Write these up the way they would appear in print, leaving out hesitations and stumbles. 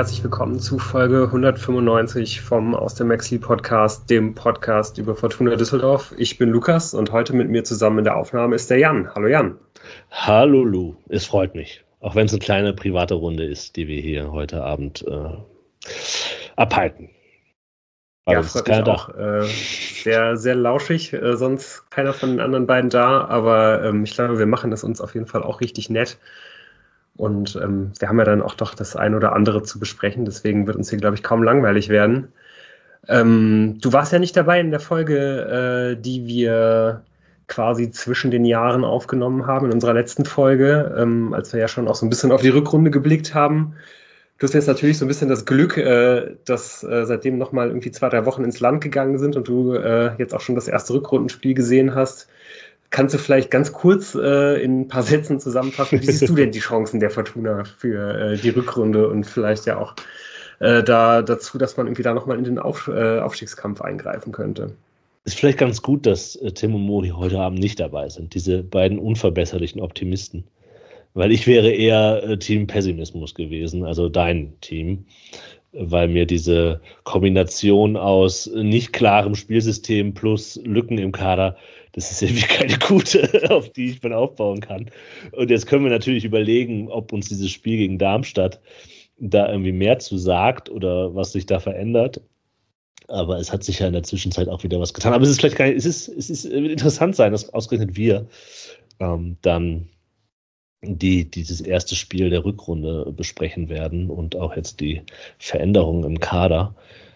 herzlich willkommen zu Folge 195 vom Aus dem Maxi Podcast, dem Podcast über Fortuna Düsseldorf. Ich bin Lukas und heute mit mir zusammen in der Aufnahme ist der Jan. Hallo Jan. Hallo Lu, es freut mich. Auch wenn es eine kleine private Runde ist, die wir hier heute Abend abhalten. Ja, freut mich auch. Sehr, sehr lauschig, sonst keiner von den anderen beiden da, aber ich glaube, wir machen das uns auf jeden Fall auch richtig nett. Und wir haben ja dann auch doch das ein oder andere zu besprechen, deswegen wird uns hier, glaube ich, kaum langweilig werden. Du warst ja nicht dabei in der Folge, die wir quasi zwischen den Jahren aufgenommen haben, in unserer letzten Folge, als wir ja schon auch so ein bisschen auf die Rückrunde geblickt haben. Du hast jetzt natürlich so ein bisschen das Glück, dass seitdem nochmal irgendwie 2-3 Wochen ins Land gegangen sind und du jetzt auch schon das erste Rückrundenspiel gesehen hast. Kannst du vielleicht ganz kurz in ein paar Sätzen zusammenfassen, wie siehst du denn die Chancen der Fortuna für die Rückrunde und vielleicht ja auch dazu, dass man irgendwie da nochmal in den Aufstiegskampf eingreifen könnte? Ist vielleicht ganz gut, dass Tim und Mori heute Abend nicht dabei sind, diese beiden unverbesserlichen Optimisten. Weil ich wäre eher Team Pessimismus gewesen, also dein Team, weil mir diese Kombination aus nicht klarem Spielsystem plus Lücken im Kader, das ist irgendwie keine gute, auf die ich aufbauen kann. Und jetzt können wir natürlich überlegen, ob uns dieses Spiel gegen Darmstadt da irgendwie mehr zu sagt oder was sich da verändert. Aber es hat sich ja in der Zwischenzeit auch wieder was getan. Aber es ist vielleicht wird interessant sein, dass ausgerechnet wir dann dieses erste Spiel der Rückrunde besprechen werden und auch jetzt die Veränderungen im Kader,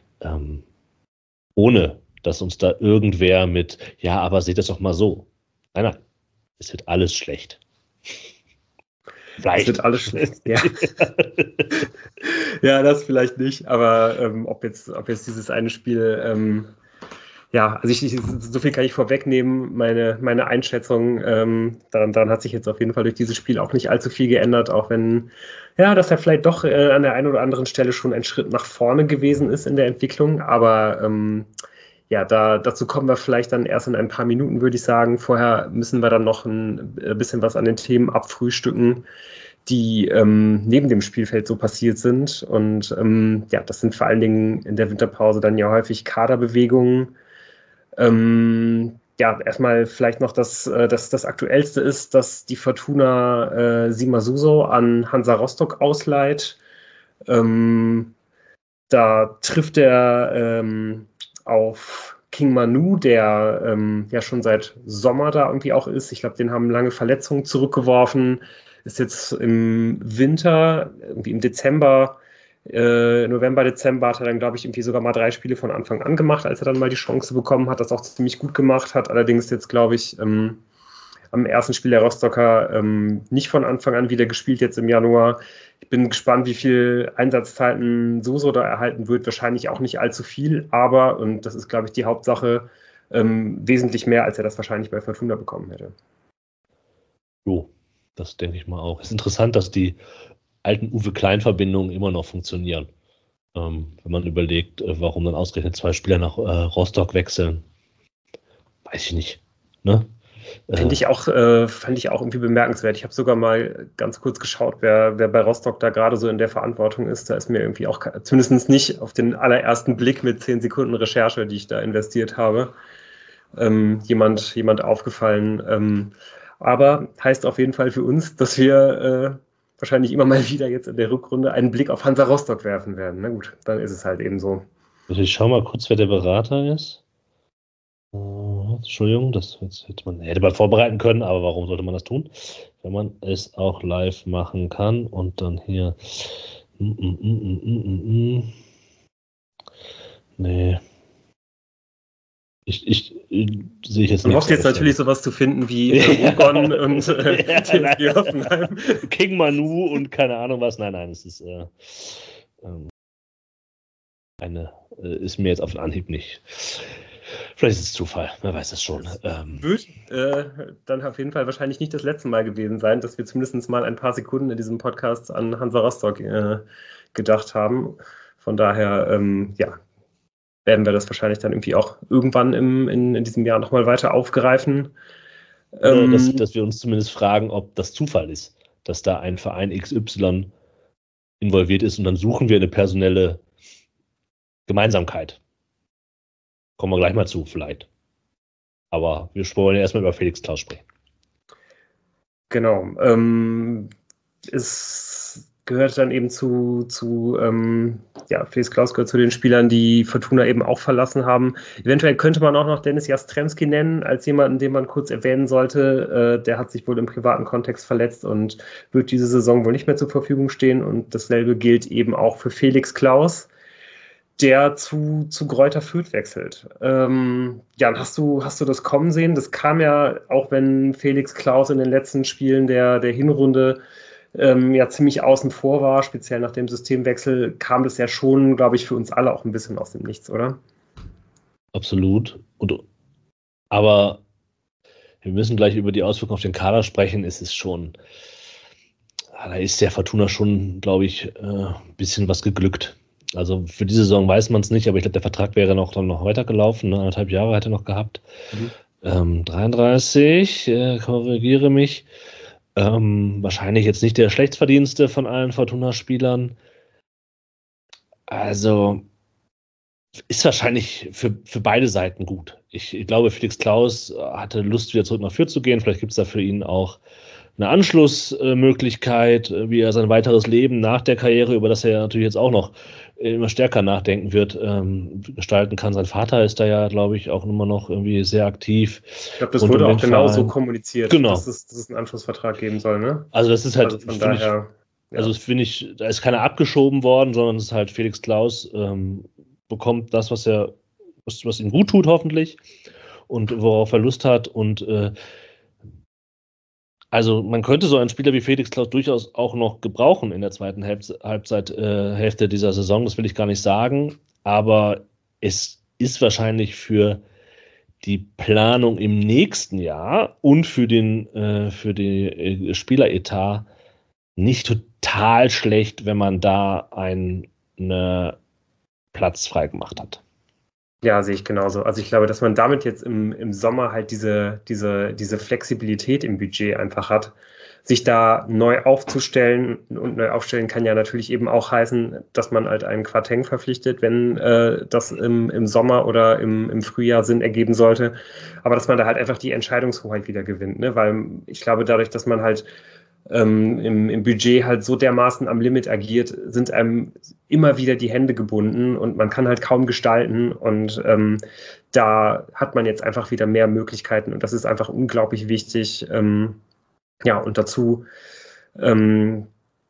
ohne dass uns da irgendwer mit, ja, aber seht das doch mal so. Nein, es wird alles schlecht. Vielleicht. Es wird alles schlecht, ja. Ja, das vielleicht nicht, aber ob jetzt dieses eine Spiel, ja, also so viel kann ich vorwegnehmen, meine Einschätzung, daran hat sich jetzt auf jeden Fall durch dieses Spiel auch nicht allzu viel geändert, auch wenn, ja, das ja vielleicht doch an der einen oder anderen Stelle schon ein Schritt nach vorne gewesen ist in der Entwicklung, aber ja, dazu kommen wir vielleicht dann erst in ein paar Minuten, würde ich sagen. Vorher müssen wir dann noch ein bisschen was an den Themen abfrühstücken, die neben dem Spielfeld so passiert sind. Und ja, das sind vor allen Dingen in der Winterpause dann ja häufig Kaderbewegungen. Ja, erstmal vielleicht noch, dass das Aktuellste ist, dass die Fortuna Sima Suso an Hansa Rostock ausleiht. Da trifft er auf King Manu, der ja schon seit Sommer da irgendwie auch ist. Ich glaube, den haben lange Verletzungen zurückgeworfen. Ist jetzt im Winter, irgendwie im Dezember, November, Dezember hat er dann, glaube ich, irgendwie sogar mal 3 Spiele von Anfang an gemacht, als er dann mal die Chance bekommen hat, das auch ziemlich gut gemacht hat. Allerdings jetzt, glaube ich, am ersten Spiel der Rostocker nicht von Anfang an wieder gespielt, jetzt im Januar. Ich bin gespannt, wie viel Einsatzzeiten Suso da erhalten wird. Wahrscheinlich auch nicht allzu viel, aber, und das ist, glaube ich, die Hauptsache, wesentlich mehr, als er das wahrscheinlich bei Fortuna bekommen hätte. Jo, das denke ich mal auch. Es ist interessant, dass die alten Uwe-Klein-Verbindungen immer noch funktionieren. Wenn man überlegt, warum dann ausgerechnet 2 Spieler nach Rostock wechseln. Weiß ich nicht. Ne? Fand ich auch irgendwie bemerkenswert. Ich habe sogar mal ganz kurz geschaut, wer bei Rostock da gerade so in der Verantwortung ist. Da ist mir irgendwie auch zumindest nicht auf den allerersten Blick mit 10 Sekunden Recherche, die ich da investiert habe, jemand aufgefallen. Aber heißt auf jeden Fall für uns, dass wir wahrscheinlich immer mal wieder jetzt in der Rückrunde einen Blick auf Hansa Rostock werfen werden. Na gut, dann ist es halt eben so. Also ich schau mal kurz, wer der Berater ist. Entschuldigung, das hätte man vorbereiten können, aber warum sollte man das tun, wenn man es auch live machen kann und dann hier nee. Ich sehe jetzt nicht. Man hofft jetzt natürlich sowas zu finden wie Ogon und TSG Hoffenheim. King Manu und keine Ahnung was. Nein, es ist ist mir jetzt auf den Anhieb nicht. Vielleicht ist es Zufall, wer weiß das schon. Wird dann auf jeden Fall wahrscheinlich nicht das letzte Mal gewesen sein, dass wir zumindest mal ein paar Sekunden in diesem Podcast an Hansa Rostock gedacht haben. Von daher, ja, werden wir das wahrscheinlich dann irgendwie auch irgendwann in diesem Jahr nochmal weiter aufgreifen. Dass wir uns zumindest fragen, ob das Zufall ist, dass da ein Verein XY involviert ist und dann suchen wir eine personelle Gemeinsamkeit. Kommen wir gleich mal zu, vielleicht. Aber wir wollen ja erstmal über Felix Klaus sprechen. Genau. Es gehört dann eben Felix Klaus gehört zu den Spielern, die Fortuna eben auch verlassen haben. Eventuell könnte man auch noch Dennis Jastremski nennen, als jemanden, den man kurz erwähnen sollte. Der hat sich wohl im privaten Kontext verletzt und wird diese Saison wohl nicht mehr zur Verfügung stehen. Und dasselbe gilt eben auch für Felix Klaus, der zu Greuther Fürth wechselt. Jan, hast du das kommen sehen? Das kam ja, auch wenn Felix Klaus in den letzten Spielen der Hinrunde ziemlich außen vor war, speziell nach dem Systemwechsel, kam das ja schon, glaube ich, für uns alle auch ein bisschen aus dem Nichts, oder? Absolut. Aber wir müssen gleich über die Auswirkungen auf den Kader sprechen. Es ist schon, da ist der Fortuna schon, glaube ich, ein bisschen was geglückt. Also für diese Saison weiß man es nicht, aber ich glaube, der Vertrag wäre noch weitergelaufen. 1,5 Jahre hätte er noch gehabt. 33, korrigiere mich. Wahrscheinlich jetzt nicht der schlechtverdienste von allen Fortuna-Spielern. Also ist wahrscheinlich für beide Seiten gut. Ich glaube, Felix Klaus hatte Lust, wieder zurück nach Fürth zu gehen. Vielleicht gibt es da für ihn auch eine Anschlussmöglichkeit, wie er sein weiteres Leben nach der Karriere, über das er natürlich jetzt auch noch immer stärker nachdenken wird, gestalten kann. Sein Vater ist da ja, glaube ich, auch immer noch irgendwie sehr aktiv. Ich glaube, das wurde auch genauso kommuniziert, dass es einen Anschlussvertrag geben soll, ne? Also das ist halt, also von daher, also finde ich, da ist keiner abgeschoben worden, sondern es ist halt Felix Klaus bekommt das, was ihm gut tut, hoffentlich, und worauf er Lust hat. Und also man könnte so einen Spieler wie Felix Klaus durchaus auch noch gebrauchen in der zweiten Hälfte dieser Saison, das will ich gar nicht sagen, aber es ist wahrscheinlich für die Planung im nächsten Jahr und für die Spieleretat nicht total schlecht, wenn man da einen Platz freigemacht hat. Ja, sehe ich genauso. Also ich glaube, dass man damit jetzt im Sommer halt diese Flexibilität im Budget einfach hat, sich da neu aufzustellen, und neu aufstellen kann ja natürlich eben auch heißen, dass man halt einen Quarteng verpflichtet, wenn das im Sommer oder im Frühjahr Sinn ergeben sollte. Aber dass man da halt einfach die Entscheidungshoheit wieder gewinnt, ne? Weil ich glaube, dadurch, dass man halt im Budget halt so dermaßen am Limit agiert, sind einem immer wieder die Hände gebunden und man kann halt kaum gestalten, und da hat man jetzt einfach wieder mehr Möglichkeiten, und das ist einfach unglaublich wichtig. Und dazu das haben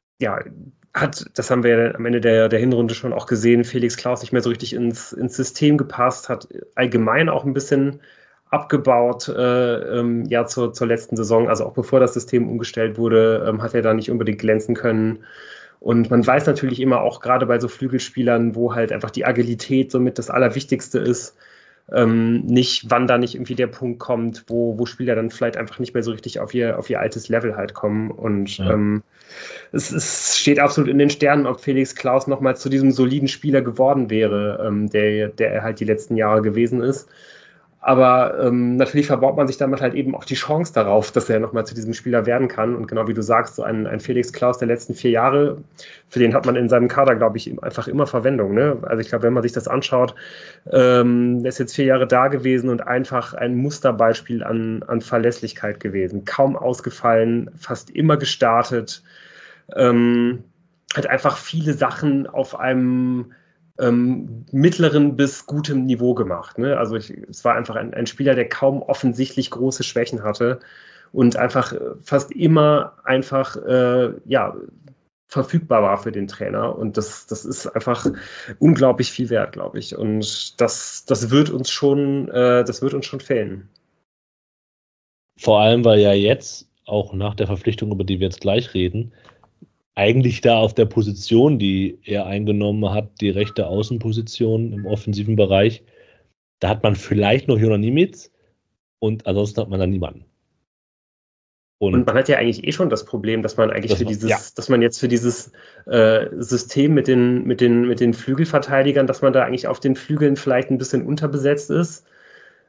wir am Ende der Hinrunde schon auch gesehen, Felix Klaus nicht mehr so richtig ins System gepasst, hat allgemein auch ein bisschen abgebaut zur letzten Saison, also auch bevor das System umgestellt wurde, hat er da nicht unbedingt glänzen können. Und man weiß natürlich immer auch, gerade bei so Flügelspielern, wo halt einfach die Agilität somit das Allerwichtigste ist, nicht, wann da nicht irgendwie der Punkt kommt, wo Spieler dann vielleicht einfach nicht mehr so richtig auf ihr altes Level halt kommen. Und es steht absolut in den Sternen, ob Felix Klaus nochmal zu diesem soliden Spieler geworden wäre, der er halt die letzten Jahre gewesen ist. Aber natürlich verbaut man sich damit halt eben auch die Chance darauf, dass er nochmal zu diesem Spieler werden kann. Und genau wie du sagst, so ein Felix Klaus der letzten 4 Jahre, für den hat man in seinem Kader, glaube ich, einfach immer Verwendung, ne? Also ich glaube, wenn man sich das anschaut, der ist jetzt 4 Jahre da gewesen und einfach ein Musterbeispiel an Verlässlichkeit gewesen. Kaum ausgefallen, fast immer gestartet. Hat einfach viele Sachen auf einem mittleren bis gutem Niveau gemacht. Ne? Also es war einfach ein Spieler, der kaum offensichtlich große Schwächen hatte und einfach fast immer einfach verfügbar war für den Trainer. Und das ist einfach unglaublich viel wert, glaube ich. Und das wird uns schon fehlen. Vor allem, weil ja jetzt, auch nach der Verpflichtung, über die wir jetzt gleich reden, eigentlich da auf der Position, die er eingenommen hat, die rechte Außenposition im offensiven Bereich, da hat man vielleicht noch Jonas Niemitz und ansonsten hat man da niemanden. Und man hat ja eigentlich schon das Problem, dass man eigentlich dass man jetzt für dieses System mit den Flügelverteidigern, dass man da eigentlich auf den Flügeln vielleicht ein bisschen unterbesetzt ist.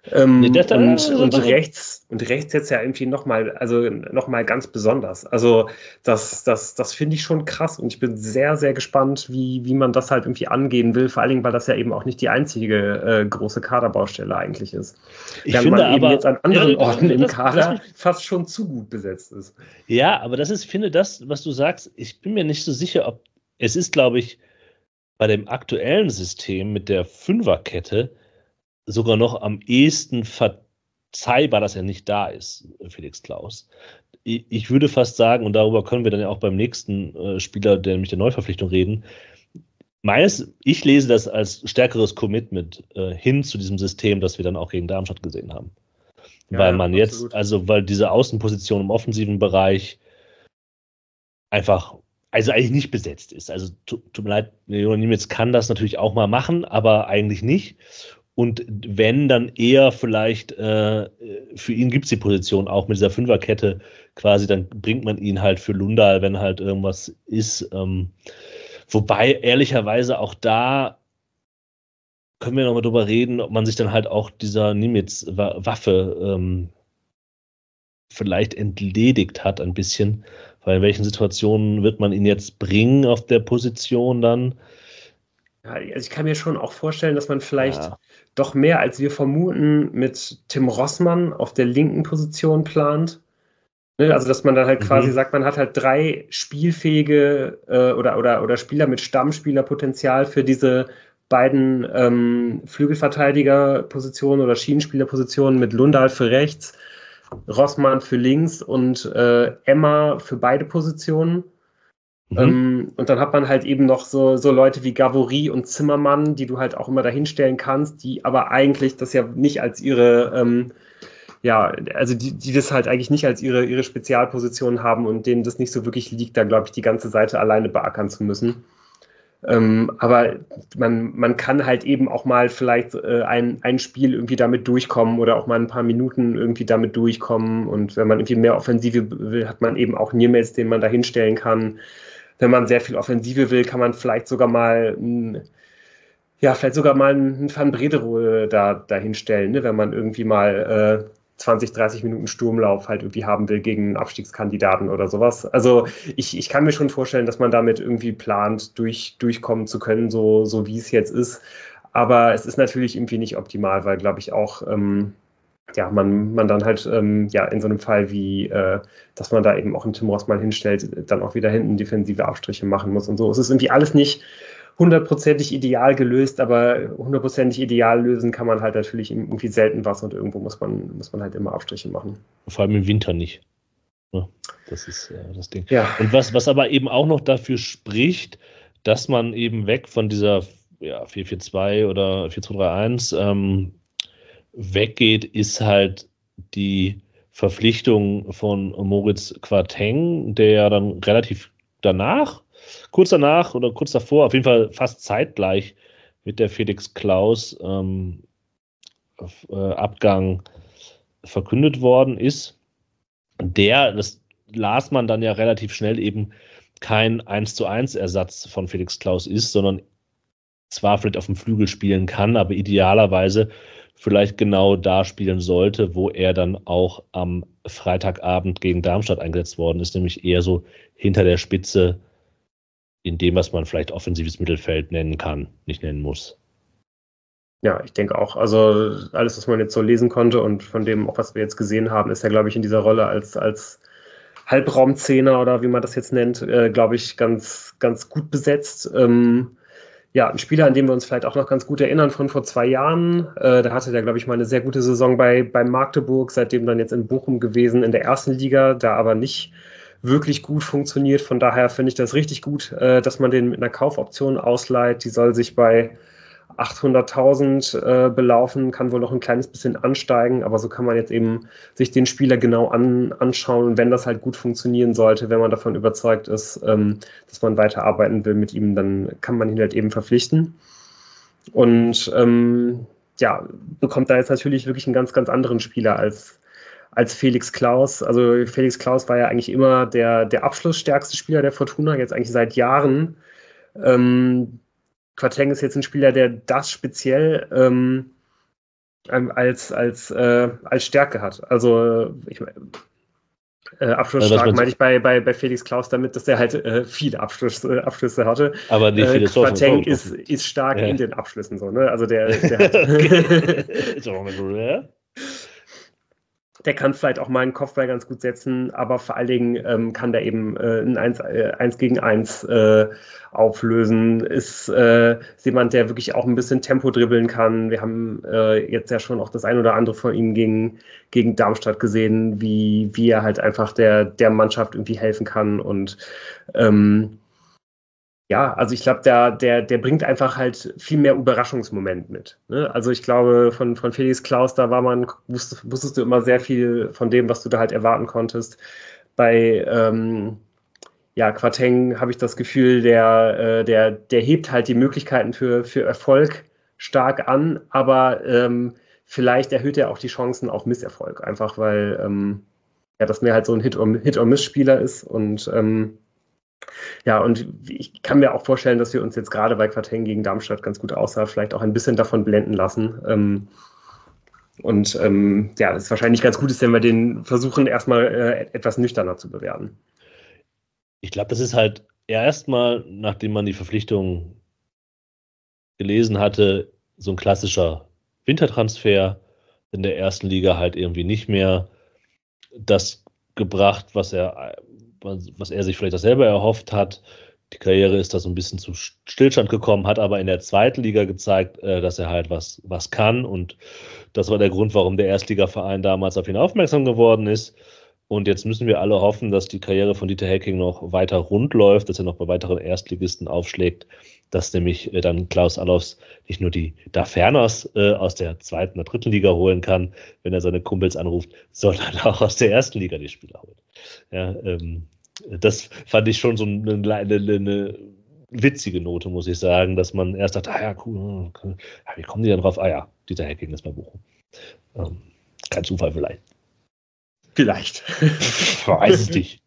Und rechts jetzt ja irgendwie nochmal ganz besonders. Also das finde ich schon krass und ich bin sehr, sehr gespannt, wie man das halt irgendwie angehen will, vor allen Dingen, weil das ja eben auch nicht die einzige große Kaderbaustelle eigentlich ist. Während man eben jetzt an anderen Orten im Kader fast schon zu gut besetzt ist. Ja, aber ich finde das, was du sagst, ich bin mir nicht so sicher, ob es ist, glaube ich, bei dem aktuellen System mit der Fünferkette sogar noch am ehesten verzeihbar, dass er nicht da ist, Felix Klaus. Ich würde fast sagen, und darüber können wir dann ja auch beim nächsten Spieler, nämlich der Neuverpflichtung, reden. Ich lese das als stärkeres Commitment hin zu diesem System, das wir dann auch gegen Darmstadt gesehen haben. Ja, weil man jetzt, weil diese Außenposition im offensiven Bereich einfach, also eigentlich nicht besetzt ist. Also tut mir leid, Jonas Niemetz kann das natürlich auch mal machen, aber eigentlich nicht. Und wenn, dann eher vielleicht, für ihn gibt es die Position auch mit dieser Fünferkette quasi, dann bringt man ihn halt für Lundal, wenn halt irgendwas ist. Wobei, ehrlicherweise, auch da können wir nochmal drüber reden, ob man sich dann halt auch dieser Nimitz-Waffe vielleicht entledigt hat ein bisschen. Weil in welchen Situationen wird man ihn jetzt bringen auf der Position dann? Ja, also ich kann mir schon auch vorstellen, dass man vielleicht doch mehr, als wir vermuten, mit Tim Rossmann auf der linken Position plant. Ne? Also dass man dann halt quasi sagt, man hat halt 3 spielfähige oder Spieler mit Stammspielerpotenzial für diese beiden Flügelverteidigerpositionen oder Schienenspielerpositionen mit Lundal für rechts, Rossmann für links und Emma für beide Positionen. Und dann hat man halt eben noch so Leute wie Gavory und Zimmermann, die du halt auch immer dahinstellen kannst, die aber eigentlich das ja nicht als ihre, also die das halt eigentlich nicht als ihre Spezialposition haben und denen das nicht so wirklich liegt, da glaube ich, die ganze Seite alleine beackern zu müssen. Aber man kann halt eben auch mal vielleicht ein Spiel irgendwie damit durchkommen oder auch mal ein paar Minuten irgendwie damit durchkommen. Und wenn man irgendwie mehr Offensive will, hat man eben auch Niemetz, den man da hinstellen kann. Wenn man sehr viel Offensive will, kann man vielleicht sogar mal einen Van Brederode da hinstellen, ne? Wenn man irgendwie mal 20, 30 Minuten Sturmlauf halt irgendwie haben will gegen einen Abstiegskandidaten oder sowas. Also ich kann mir schon vorstellen, dass man damit irgendwie plant, durchkommen zu können, so wie es jetzt ist. Aber es ist natürlich irgendwie nicht optimal, weil, glaube ich, auch man dann halt in so einem Fall wie, dass man da eben auch einen Tim Rossmann hinstellt, dann auch wieder hinten defensive Abstriche machen muss und so. Es ist irgendwie alles nicht 100%ig ideal gelöst, aber 100%ig ideal lösen kann man halt natürlich irgendwie selten was und irgendwo muss man halt immer Abstriche machen. Vor allem im Winter nicht. Ja, das ist das Ding. Ja. Und was aber eben auch noch dafür spricht, dass man eben weg von dieser 4-4-2 oder 4-2-3-1 weggeht, ist halt die Verpflichtung von Moritz Quateng, der ja dann relativ kurz danach oder kurz davor, auf jeden Fall fast zeitgleich mit der Felix Klaus Abgang verkündet worden ist. Das las man dann ja relativ schnell eben kein 1:1 Ersatz von Felix Klaus ist, sondern zwar vielleicht auf dem Flügel spielen kann, aber idealerweise vielleicht genau da spielen sollte, wo er dann auch am Freitagabend gegen Darmstadt eingesetzt worden ist, nämlich eher so hinter der Spitze in dem, was man vielleicht offensives Mittelfeld nennen kann, nicht nennen muss. Ja, ich denke auch. Also alles, was man jetzt so lesen konnte und von dem, auch was wir jetzt gesehen haben, ist er, glaube ich, in dieser Rolle als Halbraumzehner oder wie man das jetzt nennt, glaube ich, ganz, ganz gut besetzt. Ein Spieler, an den wir uns vielleicht auch noch ganz gut erinnern von vor 2 Jahren. Da hatte der, glaube ich, mal eine sehr gute Saison bei Magdeburg, seitdem dann jetzt in Bochum gewesen in der ersten Liga, da aber nicht wirklich gut funktioniert. Von daher finde ich das richtig gut, dass man den mit einer Kaufoption ausleiht. Die soll sich bei 800.000 belaufen, kann wohl noch ein kleines bisschen ansteigen, aber so kann man jetzt eben sich den Spieler genau anschauen. Wenn das halt gut funktionieren sollte, wenn man davon überzeugt ist, dass man weiterarbeiten will mit ihm, dann kann man ihn halt eben verpflichten. Und bekommt da jetzt natürlich wirklich einen ganz, ganz anderen Spieler als Felix Klaus. Also Felix Klaus war ja eigentlich immer der abschlussstärkste Spieler der Fortuna, jetzt eigentlich seit Jahren. Quateng ist jetzt ein Spieler, der das speziell als Stärke hat. Also abschlussstark meine ich bei Felix Klaus damit, dass er halt viele Abschlüsse hatte. Aber nicht viele Quateng ist stark in den Abschlüssen so, ne? Also der der kann vielleicht auch mal einen Kopfball ganz gut setzen, aber vor allen Dingen kann der eben ein 1 gegen 1 auflösen. Ist jemand, der wirklich auch ein bisschen Tempo dribbeln kann. Wir haben jetzt ja schon auch das ein oder andere von ihm gegen Darmstadt gesehen, wie er halt einfach der Mannschaft irgendwie helfen kann. Und ja, also ich glaube, der bringt einfach halt viel mehr Überraschungsmoment mit. Ne? Also ich glaube, von Felix Klaus, da wusstest du immer sehr viel von dem, was du da halt erwarten konntest. Bei Quateng habe ich das Gefühl, der hebt halt die Möglichkeiten für Erfolg stark an, aber vielleicht erhöht er auch die Chancen auf Misserfolg, einfach weil das mehr halt so ein Hit-or-Miss-Spieler ist und und ich kann mir auch vorstellen, dass wir uns jetzt gerade bei Quateng gegen Darmstadt ganz gut aussah, vielleicht auch ein bisschen davon blenden lassen. Das wahrscheinlich ganz gut ist, wenn wir den versuchen, erstmal etwas nüchterner zu bewerten. Ich glaube, das ist halt erstmal, nachdem man die Verpflichtung gelesen hatte, so ein klassischer Wintertransfer in der ersten Liga halt irgendwie nicht mehr das gebracht, was er sich vielleicht auch selber erhofft hat. Die Karriere ist da so ein bisschen zu Stillstand gekommen, hat aber in der zweiten Liga gezeigt, dass er halt was kann. Und das war der Grund, warum der Erstligaverein damals auf ihn aufmerksam geworden ist. Und jetzt müssen wir alle hoffen, dass die Karriere von Dieter Hecking noch weiter rund läuft, dass er noch bei weiteren Erstligisten aufschlägt, dass nämlich dann Klaus Allofs nicht nur die Daferners aus der zweiten oder dritten Liga holen kann, wenn er seine Kumpels anruft, sondern auch aus der ersten Liga die Spieler holt. Ja, das fand ich schon so eine witzige Note, muss ich sagen, dass man erst dachte, cool, wie kommen die denn drauf? Dieter Hecking ist bei Bochum. Kein Zufall vielleicht. Vielleicht. Weiß es nicht.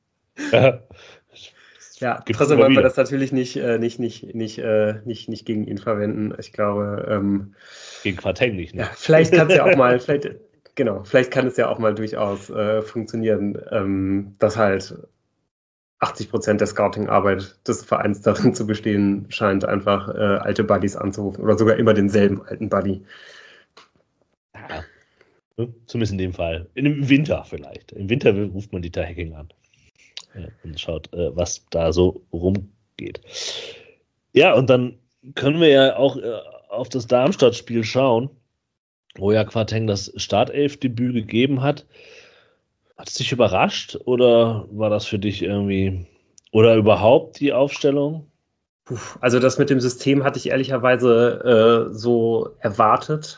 Trotzdem wollen wir das natürlich nicht gegen ihn verwenden. Ich glaube, gegen Quateng nicht. Ne? Ja, vielleicht kann es ja auch mal, vielleicht kann es ja auch mal durchaus funktionieren, dass halt 80% der Scouting-Arbeit des Vereins darin zu bestehen scheint, einfach alte Buddies anzurufen oder sogar immer denselben alten Buddy. Ja. Zumindest in dem Fall. Im Winter vielleicht. Im Winter ruft man Dieter Hecking an und schaut, was da so rumgeht. Ja, und dann können wir ja auch auf das Darmstadt-Spiel schauen, wo ja Quateng das Startelf-Debüt gegeben hat. Hat es dich überrascht oder war das für dich irgendwie, oder überhaupt die Aufstellung? Also das mit dem System hatte ich ehrlicherweise so erwartet.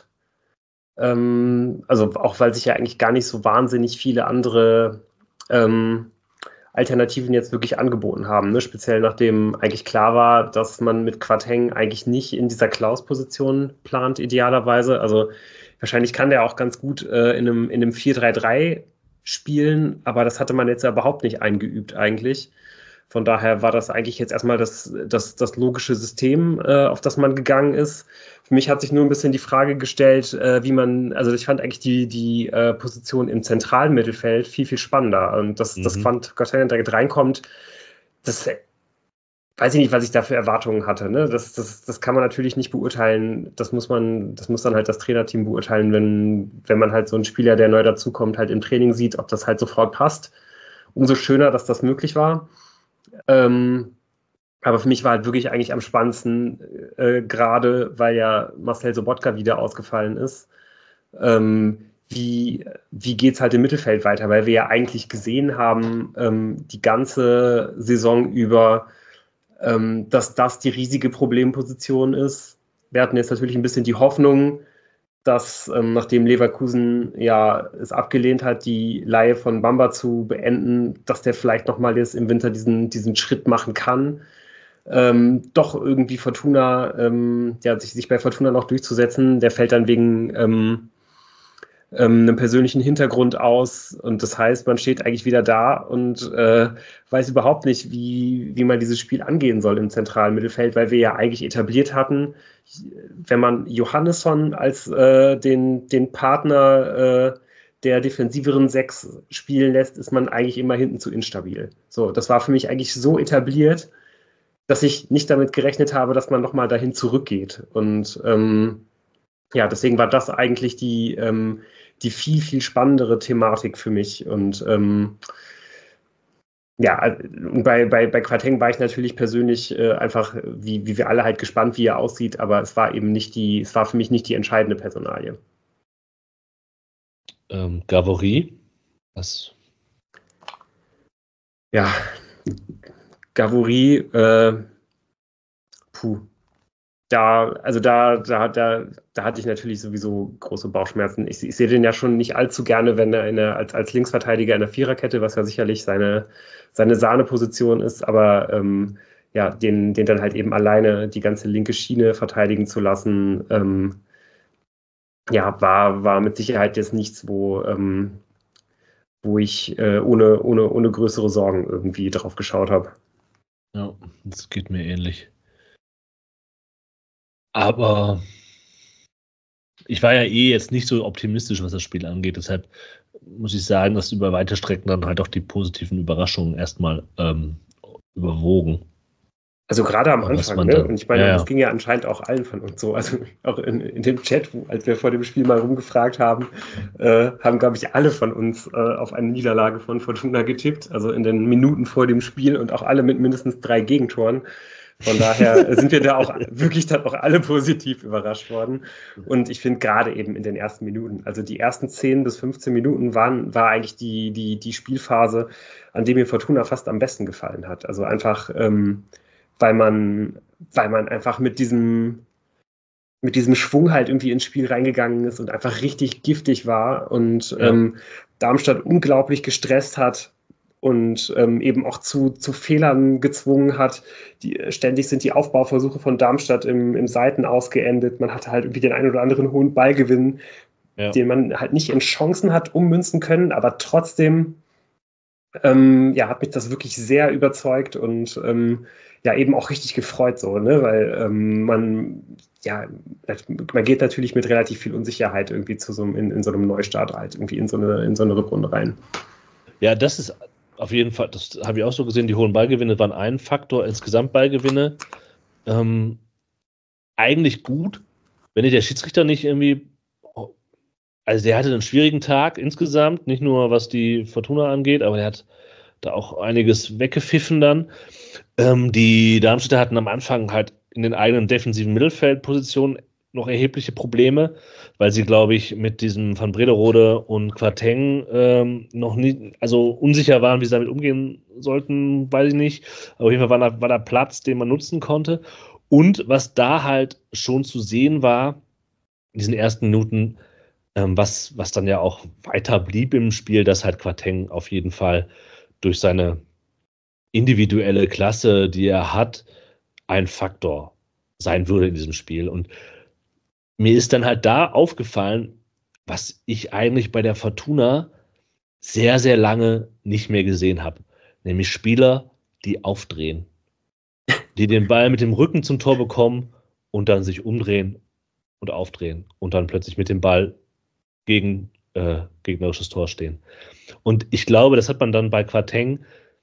Also auch, weil sich ja eigentlich gar nicht so wahnsinnig viele andere Alternativen jetzt wirklich angeboten haben. Ne? Speziell nachdem eigentlich klar war, dass man mit Quateng eigentlich nicht in dieser Klaus-Position plant, idealerweise. Also wahrscheinlich kann der auch ganz gut in einem 4-3-3 spielen, aber das hatte man jetzt ja überhaupt nicht eingeübt eigentlich. Von daher war das eigentlich jetzt erstmal das logische System, auf das man gegangen ist. Für mich hat sich nur ein bisschen die Frage gestellt, also ich fand eigentlich die Position im zentralen Mittelfeld viel, viel spannender. Und dass Quateng direkt reinkommt, das weiß ich nicht, was ich da für Erwartungen hatte. Ne? Das kann man natürlich nicht beurteilen. Das muss dann halt das Trainerteam beurteilen, wenn man halt so einen Spieler, der neu dazukommt, halt im Training sieht, ob das halt sofort passt. Umso schöner, dass das möglich war. Aber für mich war halt wirklich eigentlich am spannendsten, gerade weil ja Marcel Sobotka wieder ausgefallen ist, wie geht's halt im Mittelfeld weiter, weil wir ja eigentlich gesehen haben, die ganze Saison über, dass das die riesige Problemposition ist. Wir hatten jetzt natürlich ein bisschen die Hoffnung, dass nachdem Leverkusen ja es abgelehnt hat, die Leihe von Bamba zu beenden, dass der vielleicht nochmal jetzt im Winter diesen Schritt machen kann. Doch irgendwie Fortuna, sich bei Fortuna noch durchzusetzen, der fällt dann wegen einem persönlichen Hintergrund aus. Und das heißt, man steht eigentlich wieder da und weiß überhaupt nicht, wie man dieses Spiel angehen soll im zentralen Mittelfeld, weil wir ja eigentlich etabliert hatten, wenn man Johannesson als den Partner der defensiveren 6 spielen lässt, ist man eigentlich immer hinten zu instabil. So, das war für mich eigentlich so etabliert, dass ich nicht damit gerechnet habe, dass man nochmal dahin zurückgeht. Und deswegen war das eigentlich die viel, viel spannendere Thematik für mich. Und bei Quateng war ich natürlich persönlich einfach, wie wir alle halt gespannt, wie er aussieht, aber es war für mich nicht die entscheidende Personalie. Gavory, was? Ja, Gavory, Da hatte ich natürlich sowieso große Bauchschmerzen. Ich sehe den ja schon nicht allzu gerne, wenn er als Linksverteidiger in der Viererkette, was ja sicherlich seine Sahneposition ist, aber den dann halt eben alleine die ganze linke Schiene verteidigen zu lassen, war mit Sicherheit jetzt nichts, wo ich ohne größere Sorgen irgendwie drauf geschaut habe. Ja, das geht mir ähnlich. Aber ich war ja jetzt nicht so optimistisch, was das Spiel angeht. Deshalb muss ich sagen, dass über weite Strecken dann halt auch die positiven Überraschungen erstmal überwogen. Also gerade am Anfang, ne? Und ich meine, das ging ja anscheinend auch allen von uns so. Also auch in dem Chat, als wir vor dem Spiel mal rumgefragt haben, haben, glaube ich, alle von uns auf eine Niederlage von Fortuna getippt. Also in den Minuten vor dem Spiel und auch alle mit mindestens 3 Gegentoren. Von daher sind wir da auch wirklich dann auch alle positiv überrascht worden. Und ich finde gerade eben in den ersten Minuten, also die ersten 10 bis 15 Minuten war eigentlich die Spielphase, an dem mir Fortuna fast am besten gefallen hat. Also einfach, weil man einfach mit diesem Schwung halt irgendwie ins Spiel reingegangen ist und einfach richtig giftig war und Darmstadt unglaublich gestresst hat und eben auch zu Fehlern gezwungen hat. Ständig sind die Aufbauversuche von Darmstadt im Seitenaus geendet. Man hatte halt irgendwie den einen oder anderen hohen Ballgewinn, den man halt nicht in Chancen hat ummünzen können, aber trotzdem hat mich das wirklich sehr überzeugt und eben auch richtig gefreut, so, ne? Weil man geht natürlich mit relativ viel Unsicherheit irgendwie in so einem Neustart halt irgendwie in so eine Rückrunde rein. Ja, das ist auf jeden Fall, das habe ich auch so gesehen, die hohen Ballgewinne waren ein Faktor, insgesamt Ballgewinne. Eigentlich gut, wenn der Schiedsrichter nicht irgendwie, also der hatte einen schwierigen Tag insgesamt, nicht nur was die Fortuna angeht, aber er hat da auch einiges weggepfiffen dann. Die Darmstädter hatten am Anfang halt in den eigenen defensiven Mittelfeldpositionen noch erhebliche Probleme, weil sie, glaube ich, mit diesem Van Brederode und Quateng noch nie, also unsicher waren, wie sie damit umgehen sollten, weiß ich nicht. Aber auf jeden Fall war da Platz, den man nutzen konnte. Und was da halt schon zu sehen war, in diesen ersten Minuten, was dann ja auch weiter blieb im Spiel, dass halt Quateng auf jeden Fall durch seine individuelle Klasse, die er hat, ein Faktor sein würde in diesem Spiel. Und mir ist dann halt da aufgefallen, was ich eigentlich bei der Fortuna sehr, sehr lange nicht mehr gesehen habe. Nämlich Spieler, die aufdrehen. Die den Ball mit dem Rücken zum Tor bekommen und dann sich umdrehen und aufdrehen und dann plötzlich mit dem Ball gegen gegnerisches Tor stehen. Und ich glaube, das hat man dann bei Quateng.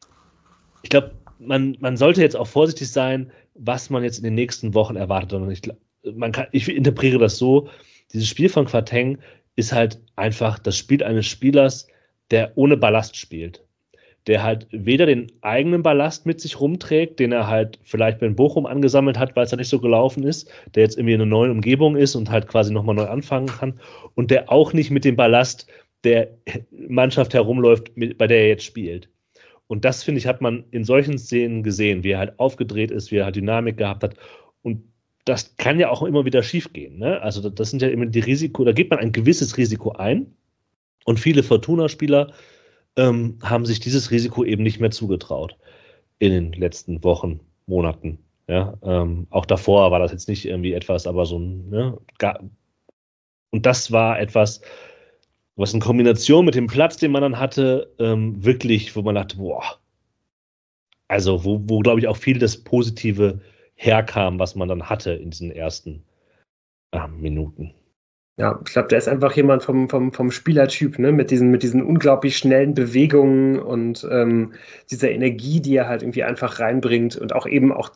Ich glaube, man sollte jetzt auch vorsichtig sein, was man jetzt in den nächsten Wochen erwartet. Und ich interpretiere das so, dieses Spiel von Quateng ist halt einfach das Spiel eines Spielers, der ohne Ballast spielt. Der halt weder den eigenen Ballast mit sich rumträgt, den er halt vielleicht bei Bochum angesammelt hat, weil es da nicht so gelaufen ist, der jetzt irgendwie in einer neuen Umgebung ist und halt quasi nochmal neu anfangen kann und der auch nicht mit dem Ballast der Mannschaft herumläuft, bei der er jetzt spielt. Und das, finde ich, hat man in solchen Szenen gesehen, wie er halt aufgedreht ist, wie er halt Dynamik gehabt hat. Und das kann ja auch immer wieder schief gehen. Ne? Also das sind ja immer die Risiko, da geht man ein gewisses Risiko ein. Und viele Fortuna-Spieler haben sich dieses Risiko eben nicht mehr zugetraut in den letzten Wochen, Monaten. Ja? Auch davor war das jetzt nicht irgendwie etwas, aber so ein, ne? Und das war etwas, was in Kombination mit dem Platz, den man dann hatte, wirklich, wo man dachte, boah, also wo glaube ich auch viel das Positive herkam, was man dann hatte in diesen ersten Minuten. Ja, ich glaube, der ist einfach jemand vom Spielertyp, ne? Mit diesen unglaublich schnellen Bewegungen und dieser Energie, die er halt irgendwie einfach reinbringt und auch eben auch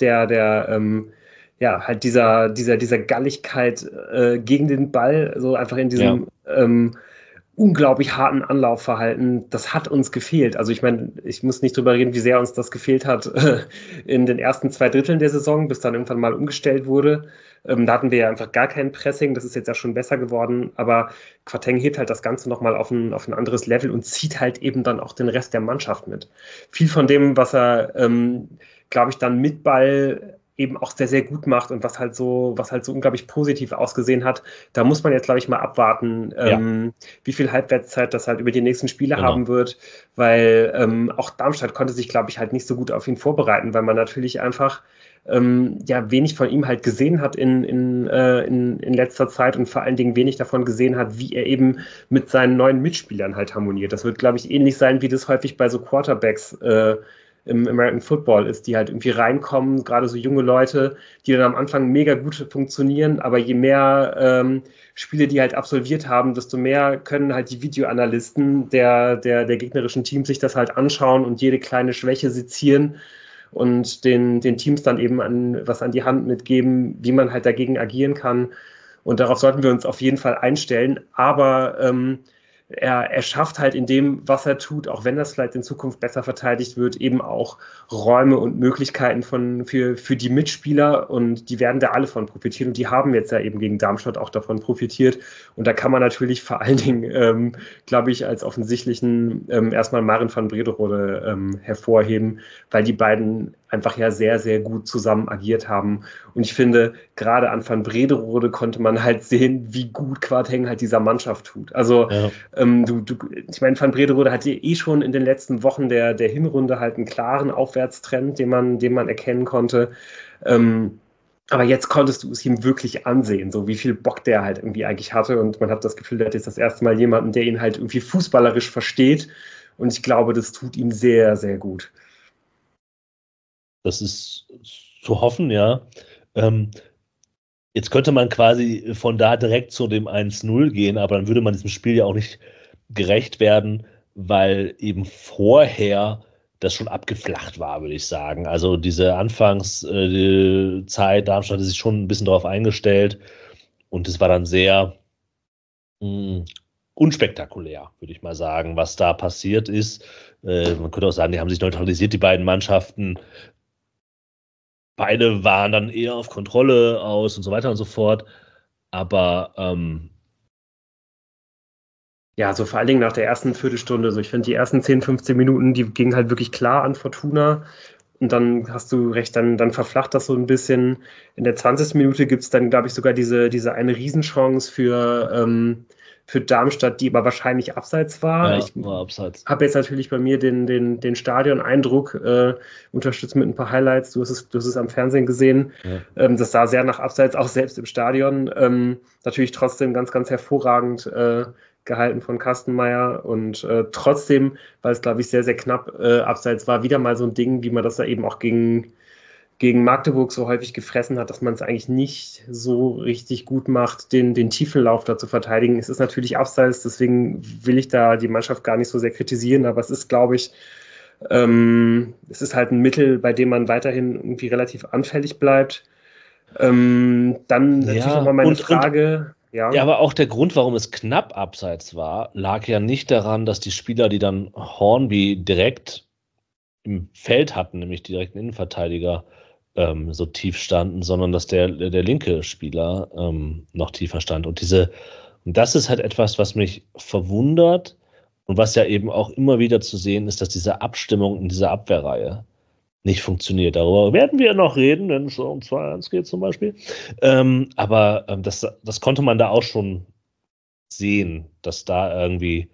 ja, halt dieser Galligkeit gegen den Ball, so einfach in diesem unglaublich harten Anlaufverhalten, das hat uns gefehlt. Also ich meine, ich muss nicht drüber reden, wie sehr uns das gefehlt hat in den ersten 2 Dritteln der Saison, bis dann irgendwann mal umgestellt wurde. Da hatten wir ja einfach gar kein Pressing, das ist jetzt ja schon besser geworden, aber Quateng hebt halt das Ganze nochmal auf ein anderes Level und zieht halt eben dann auch den Rest der Mannschaft mit. Viel von dem, was er, glaube ich, dann mit Ball eben auch sehr, sehr gut macht und was halt so unglaublich positiv ausgesehen hat, da muss man jetzt, glaube ich, mal abwarten, wie viel Halbwertszeit das halt über die nächsten Spiele haben wird, weil auch Darmstadt konnte sich, glaube ich, halt nicht so gut auf ihn vorbereiten, weil man natürlich einfach ja wenig von ihm halt gesehen hat in letzter Zeit und vor allen Dingen wenig davon gesehen hat, wie er eben mit seinen neuen Mitspielern halt harmoniert. Das wird, glaube ich, ähnlich sein, wie das häufig bei so Quarterbacks im American Football ist, die halt irgendwie reinkommen, gerade so junge Leute, die dann am Anfang mega gut funktionieren, aber je mehr Spiele die halt absolviert haben, desto mehr können halt die Videoanalysten der gegnerischen Teams sich das halt anschauen und jede kleine Schwäche sezieren und den Teams dann eben was an die Hand mitgeben, wie man halt dagegen agieren kann. Und darauf sollten wir uns auf jeden Fall einstellen. Aber er schafft halt in dem, was er tut, auch wenn das vielleicht in Zukunft besser verteidigt wird, eben auch Räume und Möglichkeiten für die Mitspieler und die werden da alle von profitieren und die haben jetzt ja eben gegen Darmstadt auch davon profitiert und da kann man natürlich vor allen Dingen, glaube ich, als offensichtlichen erstmal Maren van Brederode hervorheben, weil die beiden einfach ja sehr, sehr gut zusammen agiert haben. Und ich finde, gerade an Van Brederode konnte man halt sehen, wie gut Quateng halt dieser Mannschaft tut. Also ich meine, Van Brederode hatte schon in den letzten Wochen der Hinrunde halt einen klaren Aufwärtstrend, den man erkennen konnte. Aber jetzt konntest du es ihm wirklich ansehen, so wie viel Bock der halt irgendwie eigentlich hatte. Und man hat das Gefühl, der hat jetzt das erste Mal jemanden, der ihn halt irgendwie fußballerisch versteht. Und ich glaube, das tut ihm sehr, sehr gut. Das ist zu hoffen, ja. Jetzt könnte man quasi von da direkt zu dem 1-0 gehen, aber dann würde man diesem Spiel ja auch nicht gerecht werden, weil eben vorher das schon abgeflacht war, würde ich sagen. Also diese Anfangszeit, Darmstadt hatte sich schon ein bisschen darauf eingestellt und es war dann sehr unspektakulär, würde ich mal sagen, was da passiert ist. Man könnte auch sagen, die haben sich neutralisiert, die beiden Mannschaften. Beide waren dann eher auf Kontrolle aus und so weiter und so fort. Aber ja, so vor allen Dingen nach der ersten Viertelstunde. So, ich finde, die ersten 10, 15 Minuten, die gingen halt wirklich klar an Fortuna. Und dann hast du recht, dann verflacht das so ein bisschen. In der 20. Minute gibt es dann, glaube ich, sogar diese eine Riesenchance für Darmstadt, die aber wahrscheinlich abseits war. ja, Ich war abseits. habe jetzt natürlich bei mir den Stadion-Eindruck unterstützt mit ein paar Highlights. Du hast es am Fernsehen gesehen. Ja. Das sah sehr nach Abseits, auch selbst im Stadion. Natürlich trotzdem ganz, ganz hervorragend gehalten von Kastenmeier und trotzdem, weil es, glaube ich, sehr, sehr knapp Abseits war, wieder mal so ein Ding, wie man das ja eben auch gegen Magdeburg so häufig gefressen hat, dass man es eigentlich nicht so richtig gut macht, den tiefen Lauf da zu verteidigen. Es ist natürlich Abseits, deswegen will ich da die Mannschaft gar nicht so sehr kritisieren, aber es ist, glaube ich, es ist halt ein Mittel, bei dem man weiterhin irgendwie relativ anfällig bleibt. Dann natürlich nochmal meine Frage. Ja, aber auch der Grund, warum es knapp abseits war, lag ja nicht daran, dass die Spieler, die dann Hornby direkt im Feld hatten, nämlich die direkten Innenverteidiger, so tief standen, sondern dass der linke Spieler noch tiefer stand. Und das ist halt etwas, was mich verwundert und was ja eben auch immer wieder zu sehen ist, dass diese Abstimmung in dieser Abwehrreihe nicht funktioniert. Darüber werden wir noch reden, wenn es um 2-1 geht zum Beispiel. Aber das konnte man da auch schon sehen, dass da irgendwie